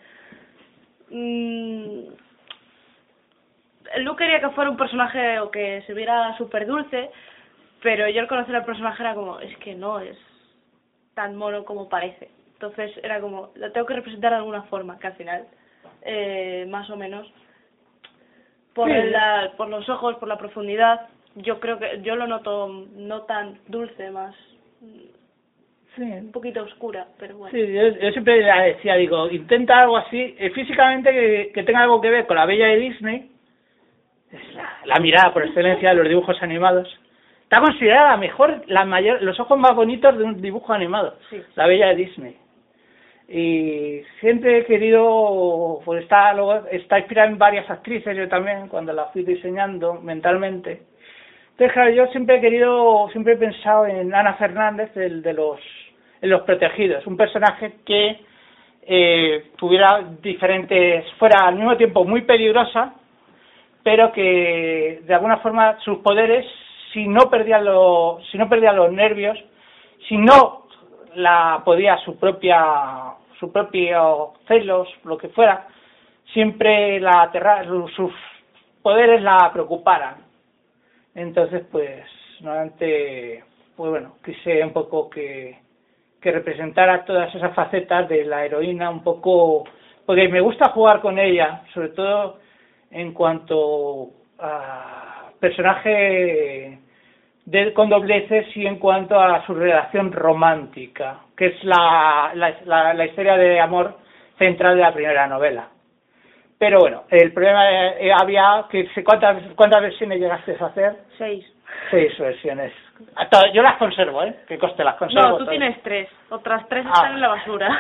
Luke quería que fuera un personaje o que se viera súper dulce, pero yo al conocer al personaje era como, es que no es tan mono como parece. Entonces era como, lo tengo que representar de alguna forma, que al final, más o menos, por los ojos, por la profundidad, yo creo que yo lo noto no tan dulce, más un poquito oscura, pero bueno. Sí, yo siempre decía, digo, intenta algo así, físicamente que tenga algo que ver con la Bella de Disney, es la mirada por excelencia de los dibujos animados. Está considerada los ojos más bonitos de un dibujo animado, Sí. La Bella de Disney. Y siempre he querido, pues está inspirada en varias actrices, yo también, cuando la fui diseñando mentalmente. Entonces, claro, yo siempre he pensado en Ana Fernández, en Los Protegidos, un personaje que tuviera fuera al mismo tiempo muy peligrosa, pero que de alguna forma sus poderes, si no perdía los nervios, si no la podía su propio celos, lo que fuera, siempre sus poderes la preocuparan. Entonces, pues, normalmente, pues bueno, quise un poco que representara todas esas facetas de la heroína, un poco, porque me gusta jugar con ella, sobre todo en cuanto a personaje con dobleces y en cuanto a su relación romántica, que es la historia de amor central de la primera novela. Pero bueno, el problema había que ¿cuántas versiones llegaste a hacer? 6. 6 versiones. Yo las conservo, que coste las conservo. No, tú tienes 3. Otras 3 están en la basura.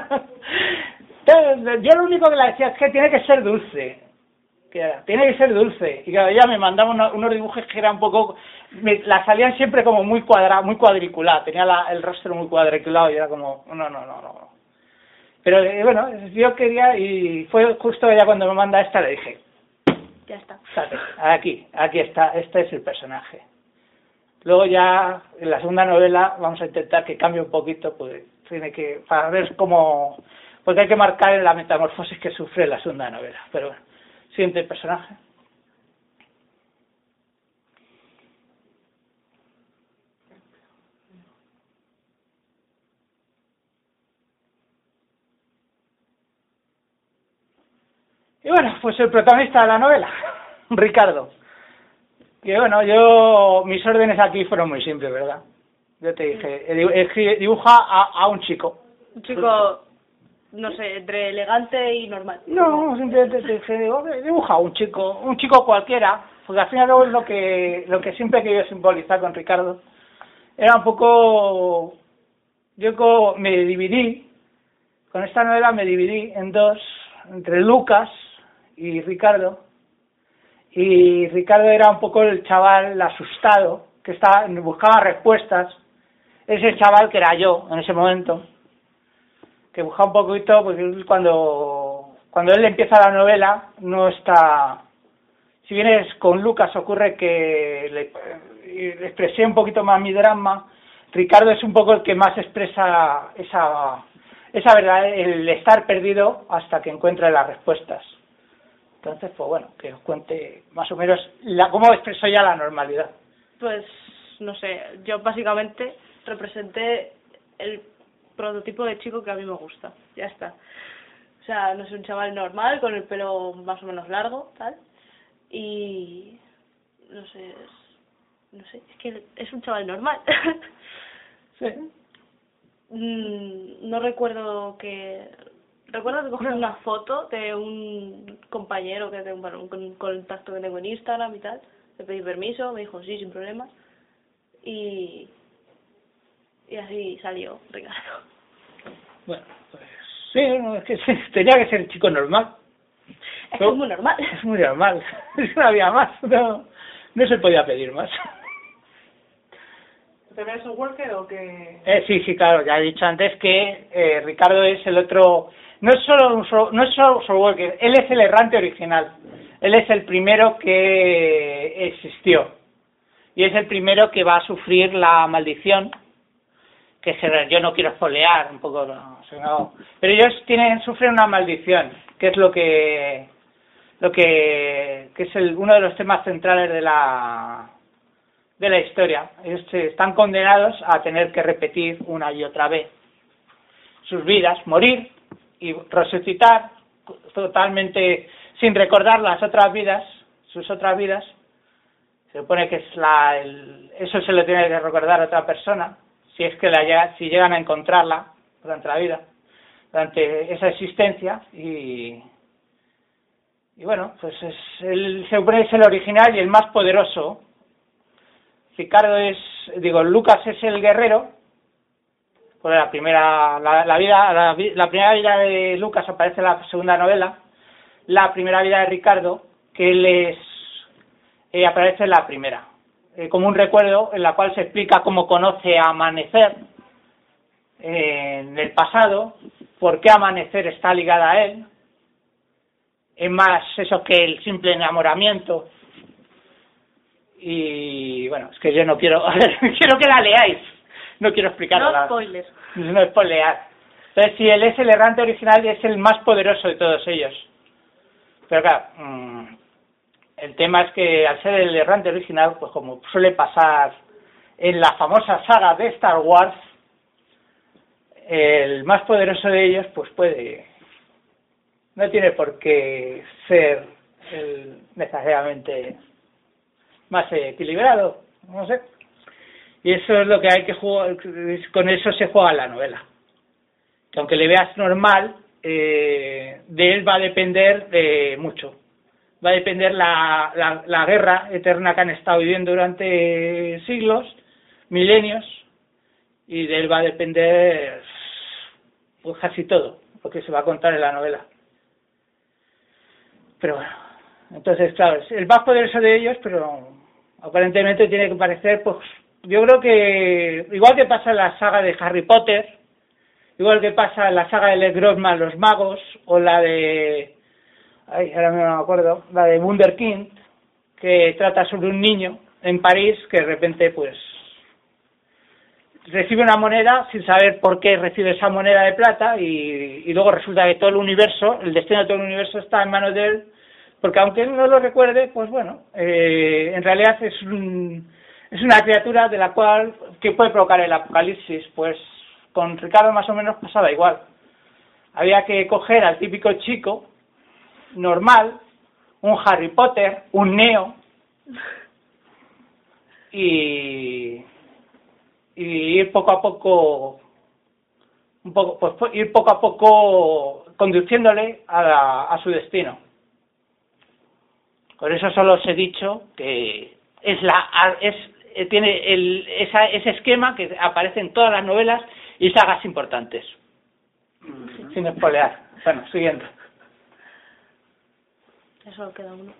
Yo lo único que le decía es que tiene que ser dulce. Tiene que ser dulce. Y claro, ella me mandaba unos dibujos que eran un poco... la salían siempre como muy cuadriculada. Tenía el rostro muy cuadriculado y era como... No. Pero bueno, yo quería, y fue justo ella cuando me manda esta, le dije... Ya está. Aquí está, este es el personaje. Luego ya, en la segunda novela, vamos a intentar que cambie un poquito, pues para ver cómo... Porque hay que marcar la metamorfosis que sufre la segunda novela. Pero bueno, siguiente personaje. Y bueno, pues el protagonista de la novela, Ricardo. Que bueno, mis órdenes aquí fueron muy simples, ¿verdad? Yo te dije, dibuja a un chico. Un chico, no sé, entre elegante y normal. No, simplemente te dije, dibuja a un chico cualquiera, porque al final es lo que siempre he querido simbolizar con Ricardo. Era un poco, me dividí, con esta novela me dividí en dos, entre Lucas y Ricardo. Y Ricardo era un poco el chaval asustado, que buscaba respuestas. Ese chaval que era yo en ese momento, que buscaba un poquito, porque cuando él empieza la novela, no está... Si vienes con Lucas, ocurre que le expresé un poquito más mi drama. Ricardo es un poco el que más expresa esa verdad, el estar perdido hasta que encuentre las respuestas. Entonces, pues bueno, que os cuente más o menos cómo expreso ya la normalidad. Pues, no sé, yo básicamente representé el prototipo de chico que a mí me gusta, ya está. O sea, no sé, un chaval normal, con el pelo más o menos largo, tal, y no sé, es que es un chaval normal. Sí. No recuerdo que... Recuerdo que cogí una foto de un compañero que tengo, un contacto que tengo en Instagram y tal. Le pedí permiso, me dijo sí, sin problema. Y así salió Ricardo. Bueno, pues sí, es que tenía que ser chico normal. Es que es muy normal. Es muy normal. No había más. No se podía pedir más. ¿También es un worker o qué? Sí, claro. Ya he dicho antes que Ricardo es el otro... No es solo un software, él es el errante original. Él es el primero que existió. Y es el primero que va a sufrir la maldición. Yo no quiero espolear un poco, no. Pero ellos sufren una maldición, que es lo que es uno de los temas centrales de la historia. Ellos están condenados a tener que repetir una y otra vez sus vidas, morir y resucitar totalmente sin recordar sus otras vidas. Se supone que eso se lo tiene que recordar a otra persona, si es que si llegan a encontrarla durante la vida, durante esa existencia, y Y bueno, pues se supone que es el original y el más poderoso. Lucas es el guerrero. Pues la primera vida de Lucas aparece en la segunda novela. La primera vida de Ricardo, que él aparece en la primera. Como un recuerdo en la cual se explica cómo conoce a Amanecer en el pasado, por qué Amanecer está ligada a él. Es más eso que el simple enamoramiento. Y bueno, es que yo no quiero, quiero que la leáis, no quiero explicarlo. No spoilers. No spoilear. Entonces, si él es el errante original, es el más poderoso de todos ellos. Pero claro, el tema es que al ser el errante original, pues como suele pasar en la famosa saga de Star Wars, el más poderoso de ellos, pues no tiene por qué ser necesariamente más equilibrado, no sé. Y eso es lo que hay que jugar, con eso se juega la novela. Que aunque le veas normal, de él va a depender de mucho. Va a depender la guerra eterna que han estado viviendo durante siglos, milenios, y de él va a depender pues casi todo, lo que se va a contar en la novela. Pero bueno, entonces claro, es el más poderoso de ellos, pero aparentemente tiene que parecer, pues yo creo que igual que pasa en la saga de Harry Potter, igual que pasa en la saga de Les Grossman, Los Magos, o la de, ahora mismo no me acuerdo, la de Wunderkind, que trata sobre un niño en París que de repente pues recibe una moneda sin saber por qué recibe esa moneda de plata y luego resulta que todo el universo, el destino de todo el universo está en manos de él, porque aunque él no lo recuerde, pues bueno, en realidad es una criatura de la cual que puede provocar el apocalipsis. Pues con Ricardo más o menos pasaba igual. Había que coger al típico chico normal, un Harry Potter, un Neo, y ir poco a poco, ir poco a poco conduciéndole a su destino. Por eso solo os he dicho que tiene ese esquema que aparece en todas las novelas y sagas importantes. Sin spoilear. Bueno, siguiente. Eso queda uno.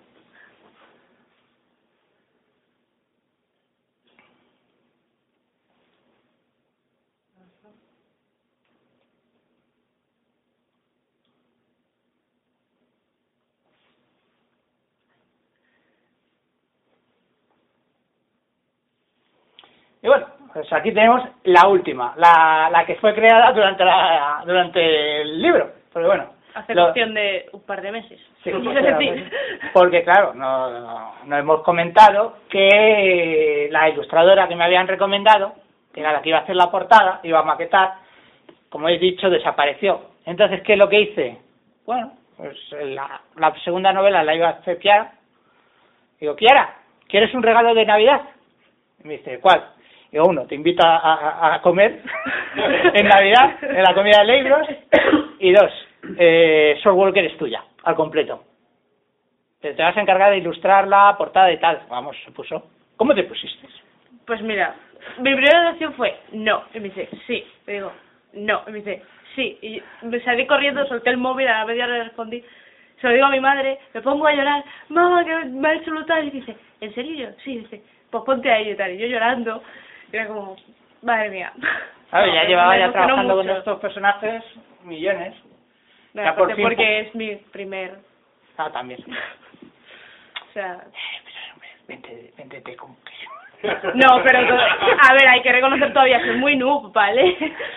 Y bueno, pues aquí tenemos la última, la que fue creada durante el libro. Pero bueno, hace cuestión de un par de meses. Sí, porque claro, no hemos comentado que la ilustradora que me habían recomendado, que era la que iba a hacer la portada, iba a maquetar, como he dicho, desapareció. Entonces, ¿qué es lo que hice? Bueno, pues la segunda novela la iba a hacer Kiara. Digo, Kiara, ¿quieres un regalo de Navidad? Y me dice, ¿cuál? Digo, uno, te invito a comer en Navidad, en la comida de libros, y dos, Sword Walker es tuya, al completo. Te vas a encargar de ilustrar la portada y tal. Vamos, se puso. ¿Cómo te pusiste? Pues mira, mi primera reacción fue no, y me dice sí, le digo no, y me dice sí, y me salí corriendo, solté el móvil, a la media hora le respondí, se lo digo a mi madre, me pongo a llorar, mamá, que me ha hecho lo tal, y dice, ¿en serio? Yo, sí, dice, pues ponte a ello y tal, y yo llorando, era como, madre mía. A ver, ya llevaba ya trabajando mucho con estos personajes millones. No, ya por fin, porque es mi primer... Ah, también. O sea... Vente con que... No, pero a ver, hay que reconocer todavía que es muy noob, ¿vale?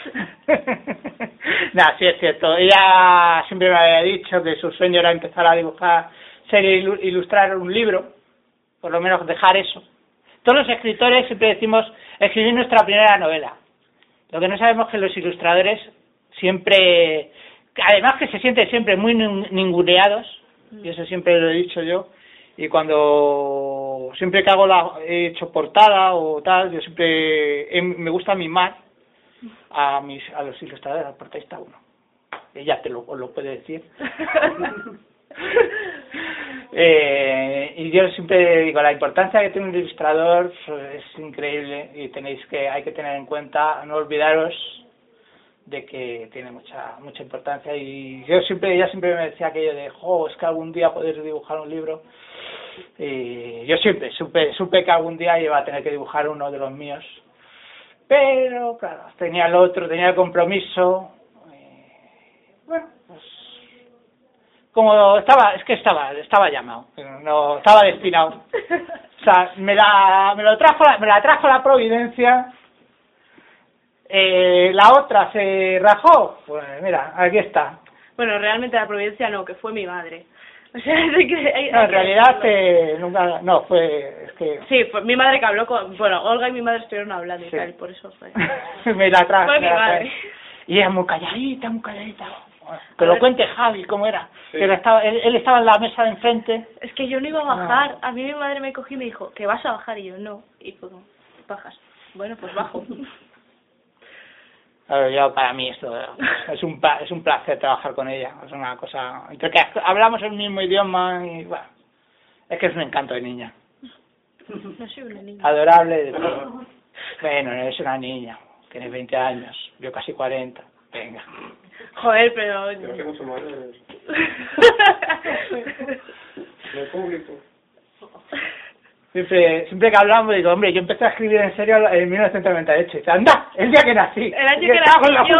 No, sí es cierto. Ella siempre me había dicho que su sueño era empezar a dibujar, ilustrar un libro, por lo menos dejar eso. Todos los escritores siempre decimos escribir nuestra primera novela. Lo que no sabemos es que los ilustradores siempre, además que se sienten siempre muy ninguneados, y eso siempre lo he dicho yo, y siempre que he hecho portada o tal, yo siempre me gusta mimar a los ilustradores, al portadista uno. Ella te lo puede decir. Y yo siempre digo, la importancia que tiene un ilustrador pues, es increíble y hay que tener en cuenta, no olvidaros de que tiene mucha importancia. Y ella siempre me decía aquello de, es que algún día poder dibujar un libro. Y yo siempre supe que algún día iba a tener que dibujar uno de los míos. Pero, claro, tenía el compromiso. Bueno, pues como estaba llamado, no estaba destinado. O sea, me la trajo la providencia. La otra se rajó. Pues mira, aquí está. Bueno, realmente la providencia no, que fue mi madre. O sea, en realidad nunca, no, es que... Sí, fue mi madre que habló bueno, Olga y mi madre estuvieron hablando y sí. tal, por eso fue... me la trajo. Fue mi madre. Y ella muy calladita. Que lo cuente Javi, ¿cómo era? Sí. Que él estaba en la mesa de enfrente. Es que yo no iba a bajar. A mí mi madre me cogió y me dijo, ¿que vas a bajar? Y yo, no. Y pues, bajas. Bueno, pues bajo. Yo, para mí esto es un placer trabajar con ella. Es una cosa... Entre que hablamos el mismo idioma y bueno, es que es un encanto de niña. No soy una niña. Adorable. Bueno, es una niña. Tienes 20 años. Yo casi 40. Venga. Joder, pero... Yo que mucho más en el público. Siempre que hablamos digo, hombre, yo empecé a escribir en serio en 1998. Y dice, anda, el día que nací. El año que nací yo.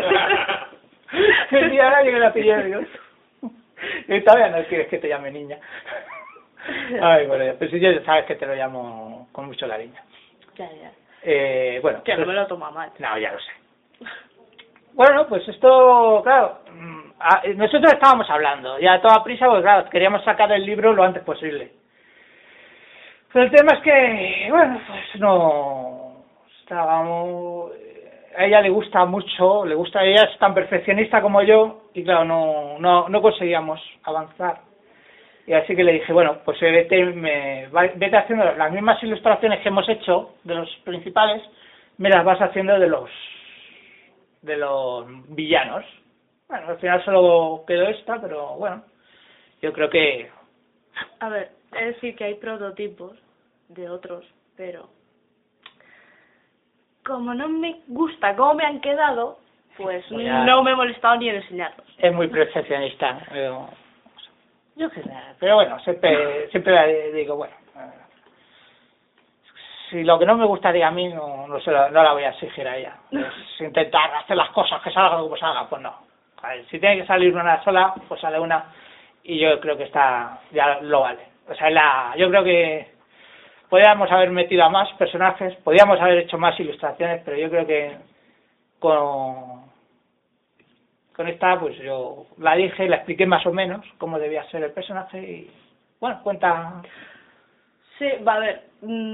El día que nací yo, digo. Y todavía no quieres que te llame niña. Ay, bueno, pues si yo sabes que te lo llamo con mucho cariño. Ya. Bueno. Que no me lo toma mal. No, ya lo sé. Bueno, pues esto, claro, nosotros estábamos hablando, ya a toda prisa, porque claro, queríamos sacar el libro lo antes posible. Pero el tema es que, bueno, pues no, estábamos, a ella le gusta mucho, ella es tan perfeccionista como yo, y claro, no conseguíamos avanzar. Y así que le dije, bueno, pues vete haciendo las mismas ilustraciones que hemos hecho, de los principales, me las vas haciendo de los villanos. Bueno, al final solo quedó esta, pero bueno, yo creo que... A ver, es decir que hay prototipos de otros, pero como no me gusta cómo me han quedado, pues no me he molestado ni en enseñarlos. Es muy perfeccionista, yo qué sé, pero bueno, siempre digo, bueno, si lo que no me gustaría a mí no la voy a exigir a ella. Es intentar hacer las cosas que salgan como salgan, pues no. A ver, si tiene que salir una sola, pues sale una, y yo creo que ya lo vale. O sea, yo creo que podríamos haber metido a más personajes, podríamos haber hecho más ilustraciones, pero yo creo que con esta, pues yo la dije, la expliqué más o menos cómo debía ser el personaje y, bueno, cuenta... Sí, va a ver.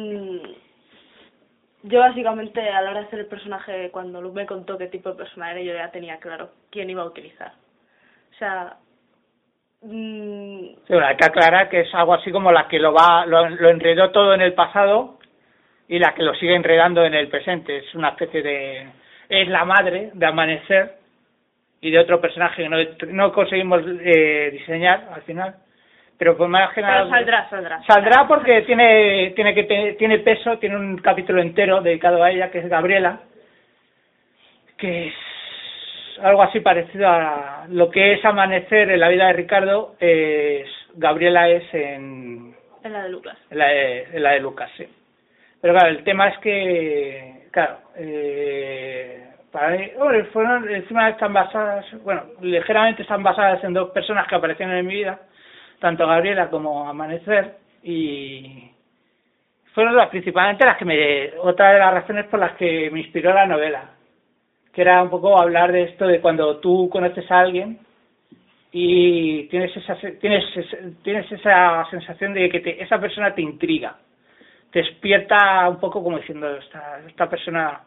Yo básicamente a la hora de hacer el personaje, cuando Lu me contó qué tipo de personaje era, yo ya tenía claro quién iba a utilizar. O sea... Sí, bueno, hay que aclarar que es algo así como la que lo enredó todo en el pasado y la que lo sigue enredando en el presente. Es una especie de... Es la madre de Amanecer y de otro personaje que no conseguimos diseñar al final. Pero pues más que nada... Pero saldrá porque tiene peso, tiene un capítulo entero dedicado a ella, que es Gabriela, que es algo así parecido a lo que es Amanecer en la vida de Ricardo, Gabriela es en la de Lucas. En la de Lucas, sí. Pero claro, el tema es que, claro, para mí, encima están basadas, bueno, ligeramente están basadas en dos personas que aparecieron en mi vida, tanto Gabriela como Amanecer, y fueron principalmente otra de las razones por las que me inspiró la novela, que era un poco hablar de esto de cuando tú conoces a alguien y tienes esa sensación de que esa persona te intriga, te despierta un poco como diciendo esta persona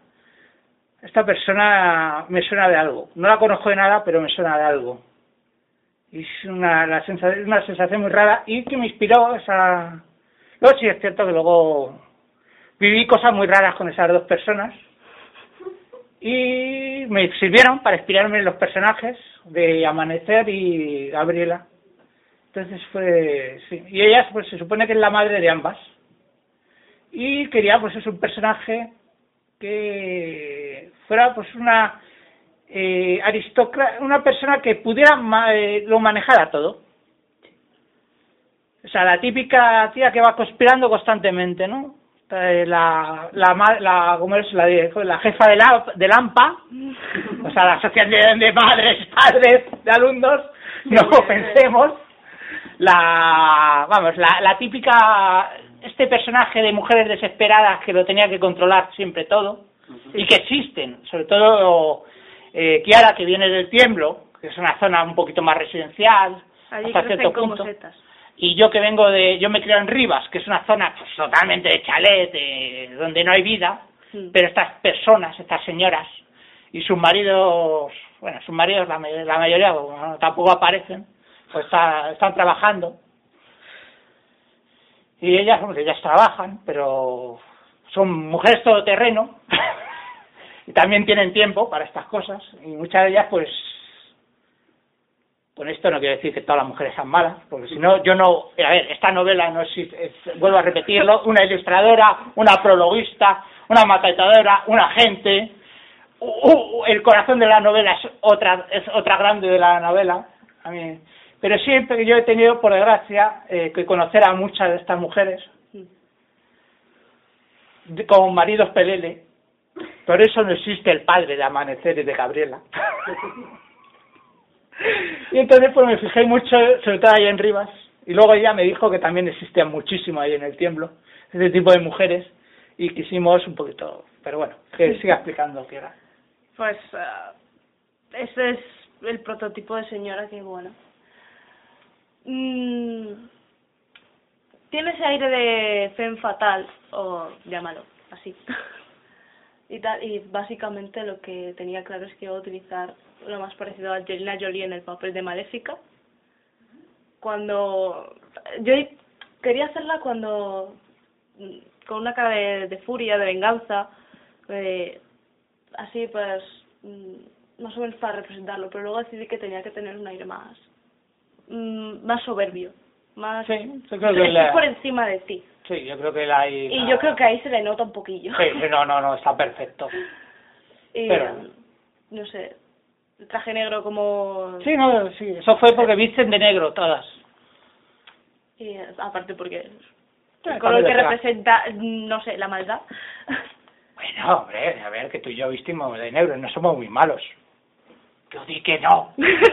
me suena de algo, no la conozco de nada, pero me suena de algo. Y es una sensación muy rara y que me inspiró esa... Luego sí es cierto que luego viví cosas muy raras con esas dos personas y me sirvieron para inspirarme en los personajes de Amanecer y Gabriela, Entonces sí. Y ella pues se supone que es la madre de ambas. Y quería pues es un personaje que fuera pues una aristócrata, una persona que pudiera lo manejara todo. O sea, la típica tía que va conspirando constantemente, ¿no? ¿Cómo es? La jefa del AMPA, o sea, la asociación de padres, de alumnos, no pensemos. La típica, este personaje de mujeres desesperadas que lo tenía que controlar siempre todo, y que existen, sobre todo Kiara, que viene del Tiemblo, que es una zona un poquito más residencial, allí hasta cierto punto. Setas. Y yo que yo me creo en Rivas, que es una zona pues, totalmente de chalet, donde no hay vida, pero estas personas, estas señoras, y sus maridos, la mayoría bueno, tampoco aparecen, pues están trabajando. Y ellas trabajan, pero son mujeres todoterreno, y también tienen tiempo para estas cosas, y muchas de ellas pues con esto no quiero decir que todas las mujeres sean malas, porque si no, esta novela no existe, vuelvo a repetirlo, una ilustradora, una prologuista, una maquetadora, un agente, el corazón de la novela es otra grande de la novela, pero siempre que yo he tenido, por desgracia, que conocer a muchas de estas mujeres, con maridos pelele, por eso no existe el padre de Amanecer y de Gabriela. Y entonces pues me fijé mucho, sobre todo ahí en Rivas, y luego ella me dijo que también existían muchísimo ahí en el Tiemblo, ese tipo de mujeres, y quisimos un poquito, pero bueno, que siga explicando qué era. Pues ese es el prototipo de señora que bueno. Tiene ese aire de femme fatal, o llámalo así. Y básicamente lo que tenía claro es que iba a utilizar lo más parecido a Angelina Jolie en el papel de Maléfica. Cuando yo quería hacerla con una cara de furia, de venganza, así pues más o menos para representarlo, pero luego decidí que tenía que tener un aire más soberbio, más sí, yo creo que por encima de ti. Sí, yo creo que yo creo que ahí se le nota un poquillo. Sí, no, está perfecto. Y, pero no sé, el traje negro como... Sí, eso fue porque visten de negro todas. Y aparte porque el color que representa, no sé, la maldad. Bueno, hombre, a ver, que tú y yo vistimos de negro, no somos muy malos. Tú di que no.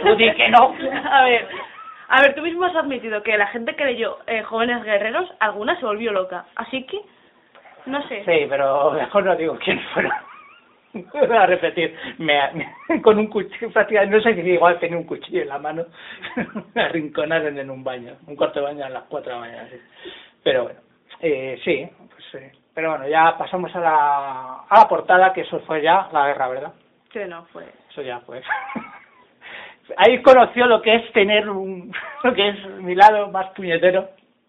A ver, tú mismo has admitido que la gente que leyó Jóvenes Guerreros, alguna se volvió loca. Así que, no sé. Sí, pero mejor no digo quién fueron. Voy a repetir. Con un cuchillo, prácticamente, no sé si igual tenía un cuchillo en la mano. Me arrinconaron en un baño. Un cuarto de baño a las 4 de la mañana. Sí. Pero bueno, sí. Pues, pero bueno, ya pasamos a la portada, que eso fue ya la guerra, ¿verdad? Sí, no, fue. Eso ya fue. Ahí conoció lo que es tener lo que es mi lado más puñetero.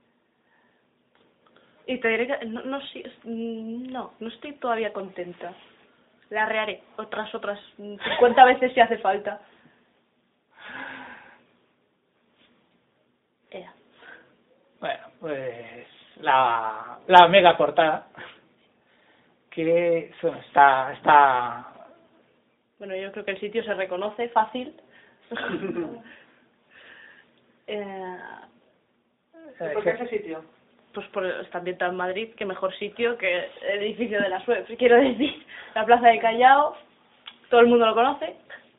Y te diré que no estoy todavía contenta. La arrearé otras 50 veces si hace falta. Bueno, pues la mega portada, que está... Bueno, yo creo que el sitio se reconoce fácil. ¿Por qué ese sitio? Pues está ambientado en Madrid, que mejor sitio que el edificio de la SUEP, quiero decir. La Plaza de Callao, todo el mundo lo conoce.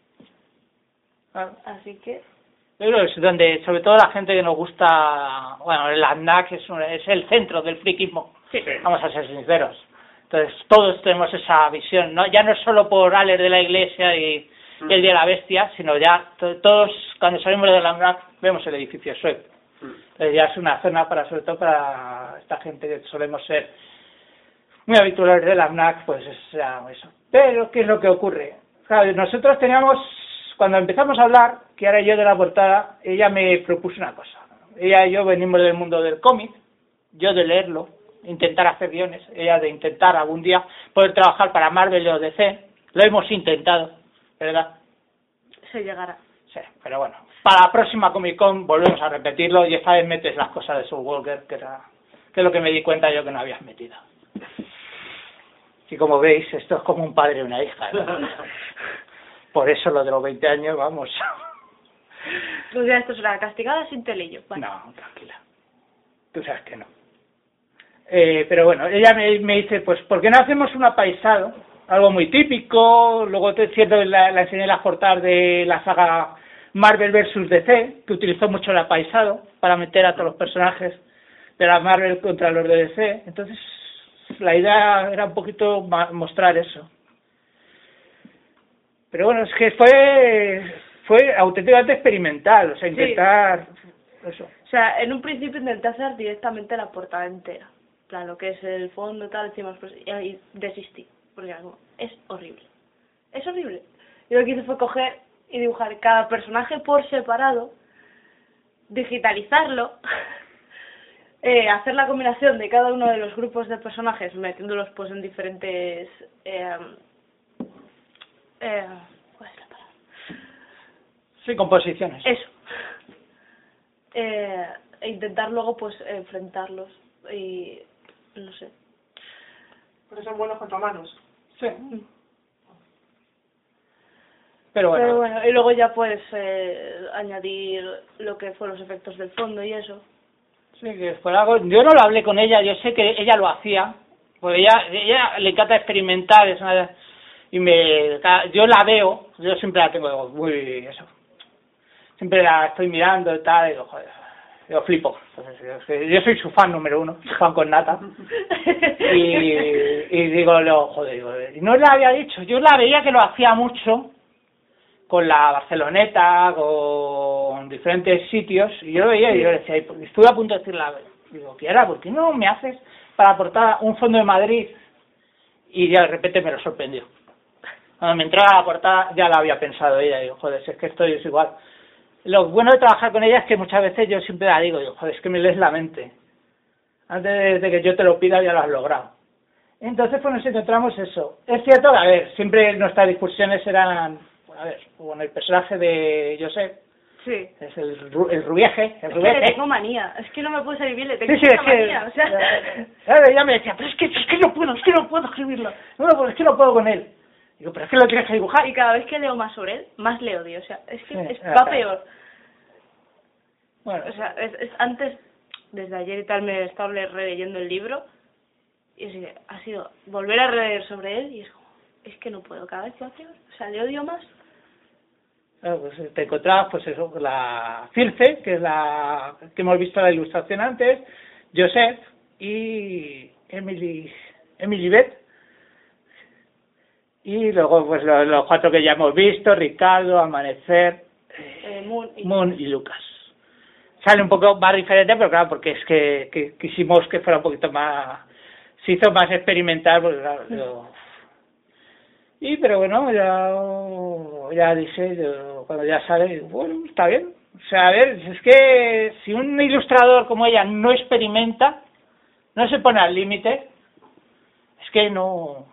Así que... Yo creo que es donde, sobre todo la gente que nos gusta, bueno, el ANAC es el centro del friquismo, sí. Vamos a ser sinceros. Entonces todos tenemos esa visión, ¿no? Ya no es solo por Alex de la Iglesia y el Día de la Bestia, sino ya todos cuando salimos de la ANAC vemos el edificio SUEP. Entonces ya es una zona sobre todo para esta gente que solemos ser muy habituales de la ANAC, pues es eso. Pero ¿qué es lo que ocurre? Claro, nosotros teníamos, cuando empezamos a hablar, que ahora yo de la portada, ella me propuso una cosa. Ella y yo venimos del mundo del cómic, yo de leerlo, intentar hacer guiones, ella de intentar algún día poder trabajar para Marvel o DC. Lo hemos intentado, ¿verdad? Se Sí, pero bueno, para la próxima Comic Con volvemos a repetirlo y esta vez metes las cosas de Soul Walker, que es lo que me di cuenta yo que no habías metido. Y como veis, esto es como un padre y una hija, ¿no? Por eso lo de los 20 años, vamos. Pues ya esto es una castigada sin telillo. Vale. No, tranquila. Tú sabes que no. Pero bueno, ella me dice, pues, ¿por qué no hacemos un apaisado? Algo muy típico. Luego, es cierto, la enseñé las portadas de la saga Marvel vs. DC, que utilizó mucho el apaisado para meter a todos los personajes de la Marvel contra los de DC. Entonces, la idea era un poquito mostrar eso. Pero bueno, es que fue auténticamente experimental, o sea, intentar eso. O sea, en un principio intenté hacer directamente la portada entera. En plan, lo que es el fondo, tal, encima, pues, y desistí. Porque es horrible. Es horrible. Y lo que hice fue coger y dibujar cada personaje por separado, digitalizarlo, hacer la combinación de cada uno de los grupos de personajes, metiéndolos pues en diferentes... ¿cuál es la palabra? Sí, composiciones. Eso. E intentar luego pues enfrentarlos y no sé. Pero son buenos contra manos. Sí. Pero bueno, y luego ya pues añadir lo que fueron los efectos del fondo y eso. Sí, que fue algo. Yo no lo hablé con ella, yo sé que ella lo hacía, porque ella le encanta experimentar, yo la veo, yo siempre la tengo muy eso. Siempre la estoy mirando y tal, y digo, joder, yo flipo. Entonces, yo soy su fan número 1, fan con nata. Y digo, joder, y no la había dicho, yo la veía que lo hacía mucho con la Barceloneta, con diferentes sitios, y yo lo veía y yo decía, estuve a punto de decirle, digo, Kiara, ¿por qué no me haces para aportar un fondo de Madrid? Y ya de repente me lo sorprendió. Cuando me entraba a la portada ya la había pensado ella, y digo, joder, si es que esto es igual. Lo bueno de trabajar con ella es que muchas veces yo siempre la digo, joder, es que me lees la mente. Antes de que yo te lo pida ya lo has logrado. Entonces pues nos encontramos eso. Es cierto que, a ver, siempre nuestras discusiones eran, a ver, bueno, el personaje de Josep, sí, es el rubieje, Es que le tengo manía, es que no me puede salir bien, le tengo sí, manía, o sea... Ella me decía, pero es que no puedo escribirlo, es que no puedo con él. Digo, pero es que lo tienes que dibujar. Y cada vez que leo más sobre él, más le odio, o sea, es que va peor. Bueno, o sea, antes, desde ayer y tal, me estaba releyendo el libro, y así, ha sido volver a releer sobre él, y es como, es que no puedo, cada vez va peor, o sea, le odio más. Claro, pues te encontrabas, pues eso, la Circe, que es la que hemos visto la ilustración antes, Joseph y Emily Beth. Y luego pues los 4 que ya hemos visto, Ricardo, Amanecer, Moon y Lucas. Sale un poco más diferente, pero claro, porque es que quisimos que fuera un poquito más... Se hizo más experimental, porque claro, pero bueno, ya dice, cuando ya sale, bueno, está bien. O sea, a ver, es que si un ilustrador como ella no experimenta, no se pone al límite, es que no,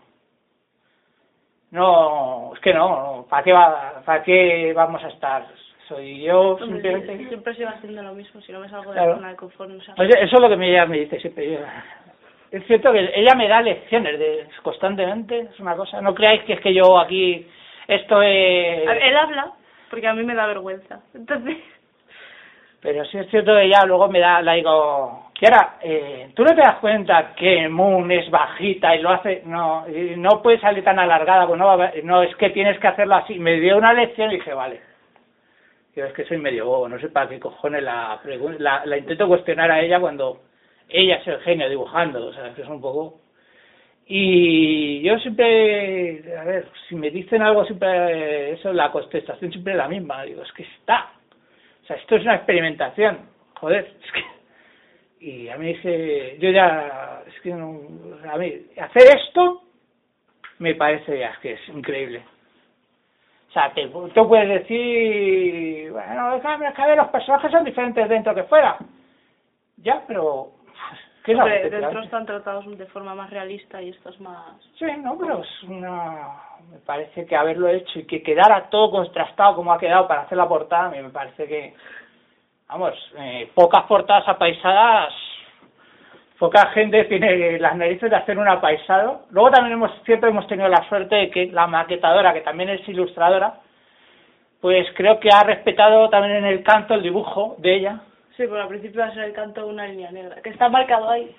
¿para qué vamos a estar? Soy yo simplemente... Siempre sigo haciendo lo mismo, si no me salgo de claro. la zona de confort, no sé. Oye, eso es lo que ella me dice siempre. Es cierto que ella me da lecciones constantemente, es una cosa. No creáis que es que yo aquí esto es... Él habla porque a mí me da vergüenza, entonces... Pero sí es cierto que ella luego la digo... Kiara, ¿tú no te das cuenta que Moon es bajita y lo hace? No, y no puede salir tan alargada, pues no, es que tienes que hacerlo así. Me dio una lección y dije, vale. Yo es que soy medio bobo, no sé para qué cojones la intento cuestionar a ella cuando ella es el genio dibujando, o sea, que es un poco... Y yo siempre, a ver, si me dicen algo siempre, eso, la contestación siempre es la misma, digo, es que está, o sea, esto es una experimentación, joder, es que... Y a mí dice, yo ya, es que no, a mí, hacer esto me parece ya que es increíble. O sea, tú puedes decir, bueno, es que a ver, los personajes son diferentes dentro que fuera. Ya, pero ¿Qué es Hombre, algo dentro están tratados de forma más realista y esto es más... Sí, no, pero es me parece que haberlo hecho y que quedara todo contrastado como ha quedado para hacer la portada, me parece que, vamos, pocas portadas apaisadas, poca gente tiene las narices de hacer un apaisado. Luego también hemos tenido la suerte de que la maquetadora, que también es ilustradora, pues creo que ha respetado también en el canto el dibujo de ella. Sí, pero al principio va a ser el canto de una línea negra, que está marcado ahí.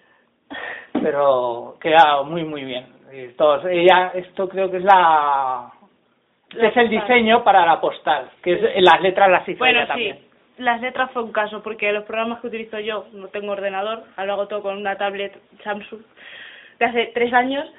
Pero queda muy muy bien. Esto creo que es es el diseño para la postal, que es las letras las hizo ella también. Sí, las letras fue un caso, porque los programas que utilizo yo, no tengo ordenador, lo hago todo con una tablet Samsung de hace 3 años.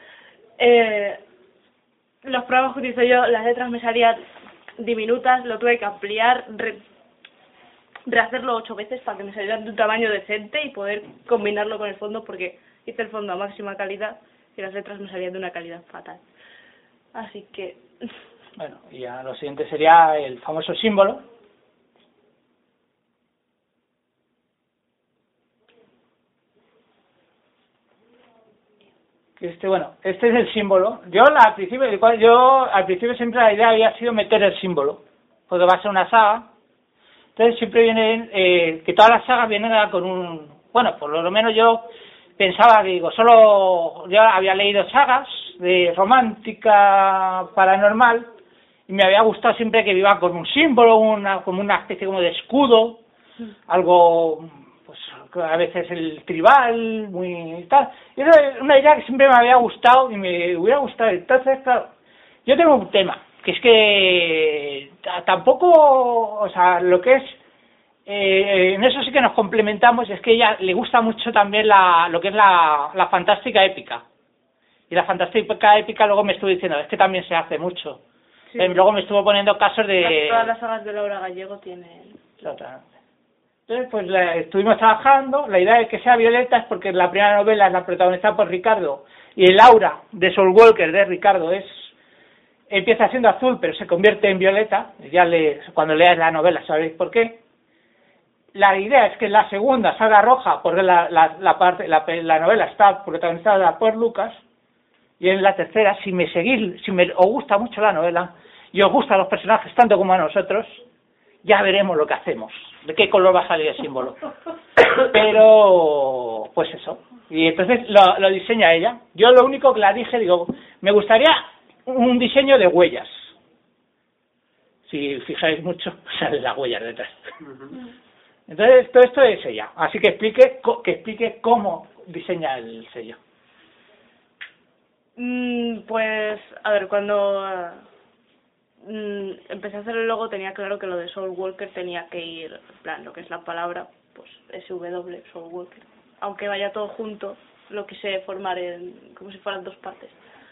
Los programas que utilizo yo, las letras me salían diminutas, lo tuve que ampliar, rehacerlo 8 veces para que me salieran de un tamaño decente y poder combinarlo con el fondo, porque hice el fondo a máxima calidad y las letras me salían de una calidad fatal. Así que... Bueno, y ya lo siguiente sería el famoso símbolo. Este es el símbolo. Yo al principio siempre la idea había sido meter el símbolo, porque va a ser una saga. Entonces siempre vienen, que todas las sagas vienen con un... Bueno, por lo menos yo pensaba, yo había leído sagas de romántica paranormal y me había gustado siempre que viva con un símbolo, como una especie como de escudo, algo, pues a veces el tribal, muy tal. Y era una idea que siempre me había gustado y me hubiera gustado. Entonces, claro, yo tengo un tema, que es que tampoco, o sea, lo que es, en eso sí que nos complementamos, es que a ella le gusta mucho también lo que es la fantástica épica. Y la fantástica épica luego me estuvo diciendo, es que también se hace mucho. Sí. Luego me estuvo poniendo casos de... Todas las sagas de Laura Gallego tienen... Totalmente. Entonces, pues estuvimos trabajando. La idea de que sea Violeta es porque la primera novela es la protagonizada por Ricardo y el aura de Soulwalker de Ricardo empieza siendo azul pero se convierte en violeta. Cuando leas la novela sabréis por qué. La idea es que en la segunda salga roja porque la novela está protagonizada por Lucas, y en la tercera, si os gusta mucho la novela y os gustan los personajes tanto como a nosotros, ya veremos lo que hacemos, de qué color va a salir el símbolo. Pero, pues eso. Y entonces lo diseña ella. Yo lo único que la dije, me gustaría un diseño de huellas. Si fijáis mucho, salen las huellas detrás. Entonces, todo esto es ella. Así que explique cómo diseña el sello. Pues, a ver, cuando empecé a hacer el logo tenía claro que lo de Soulwalker tenía que ir, en plan, lo que es la palabra, pues SW, Soulwalker. Aunque vaya todo junto, lo quise formar como si fueran 2 partes.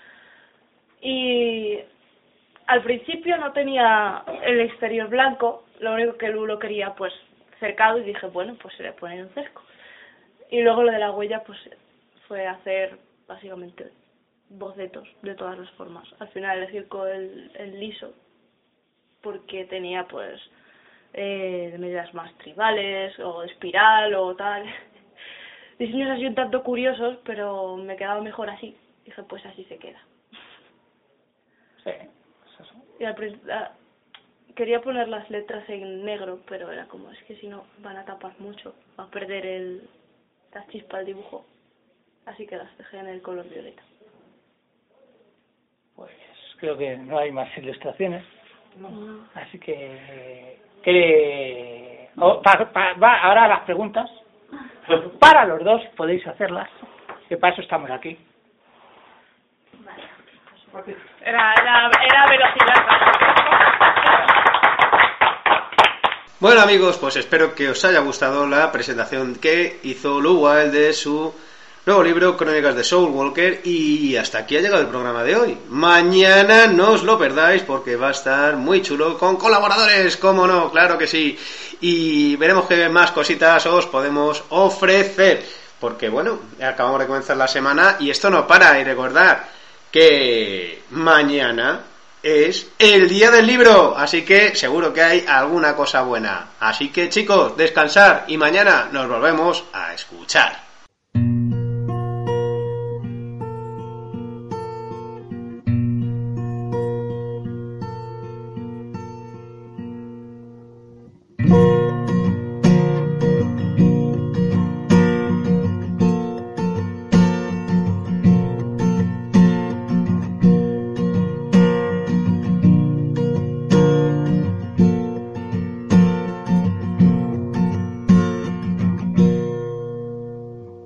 Y al principio no tenía el exterior blanco, lo único que Lu lo quería pues cercado y dije, bueno, pues se le pone un cerco. Y luego lo de la huella pues fue hacer básicamente bocetos de todas las formas. Al final elegir con el liso porque tenía pues medidas más tribales o espiral o tal. Diseños así un tanto curiosos, pero me quedaba mejor así. Dije, pues así se queda. Sí, eso. Y quería poner las letras en negro, pero era como, es que si no van a tapar mucho, va a perder la chispa del dibujo. Así que las dejé en el color violeta. Pues creo que no hay más ilustraciones. No. Así que ahora las preguntas para los dos podéis hacerlas, que para eso estamos aquí. Vale. Era velocidad. Bueno amigos, pues espero que os haya gustado la presentación que hizo Lu Wild de su nuevo libro, Crónicas de Soulwalker, y hasta aquí ha llegado el programa de hoy. Mañana no os lo perdáis porque va a estar muy chulo con colaboradores, cómo no, claro que sí. Y veremos qué más cositas os podemos ofrecer, porque bueno, acabamos de comenzar la semana y esto no para. Y recordad que mañana es el día del libro, así que seguro que hay alguna cosa buena. Así que chicos, descansar y mañana nos volvemos a escuchar.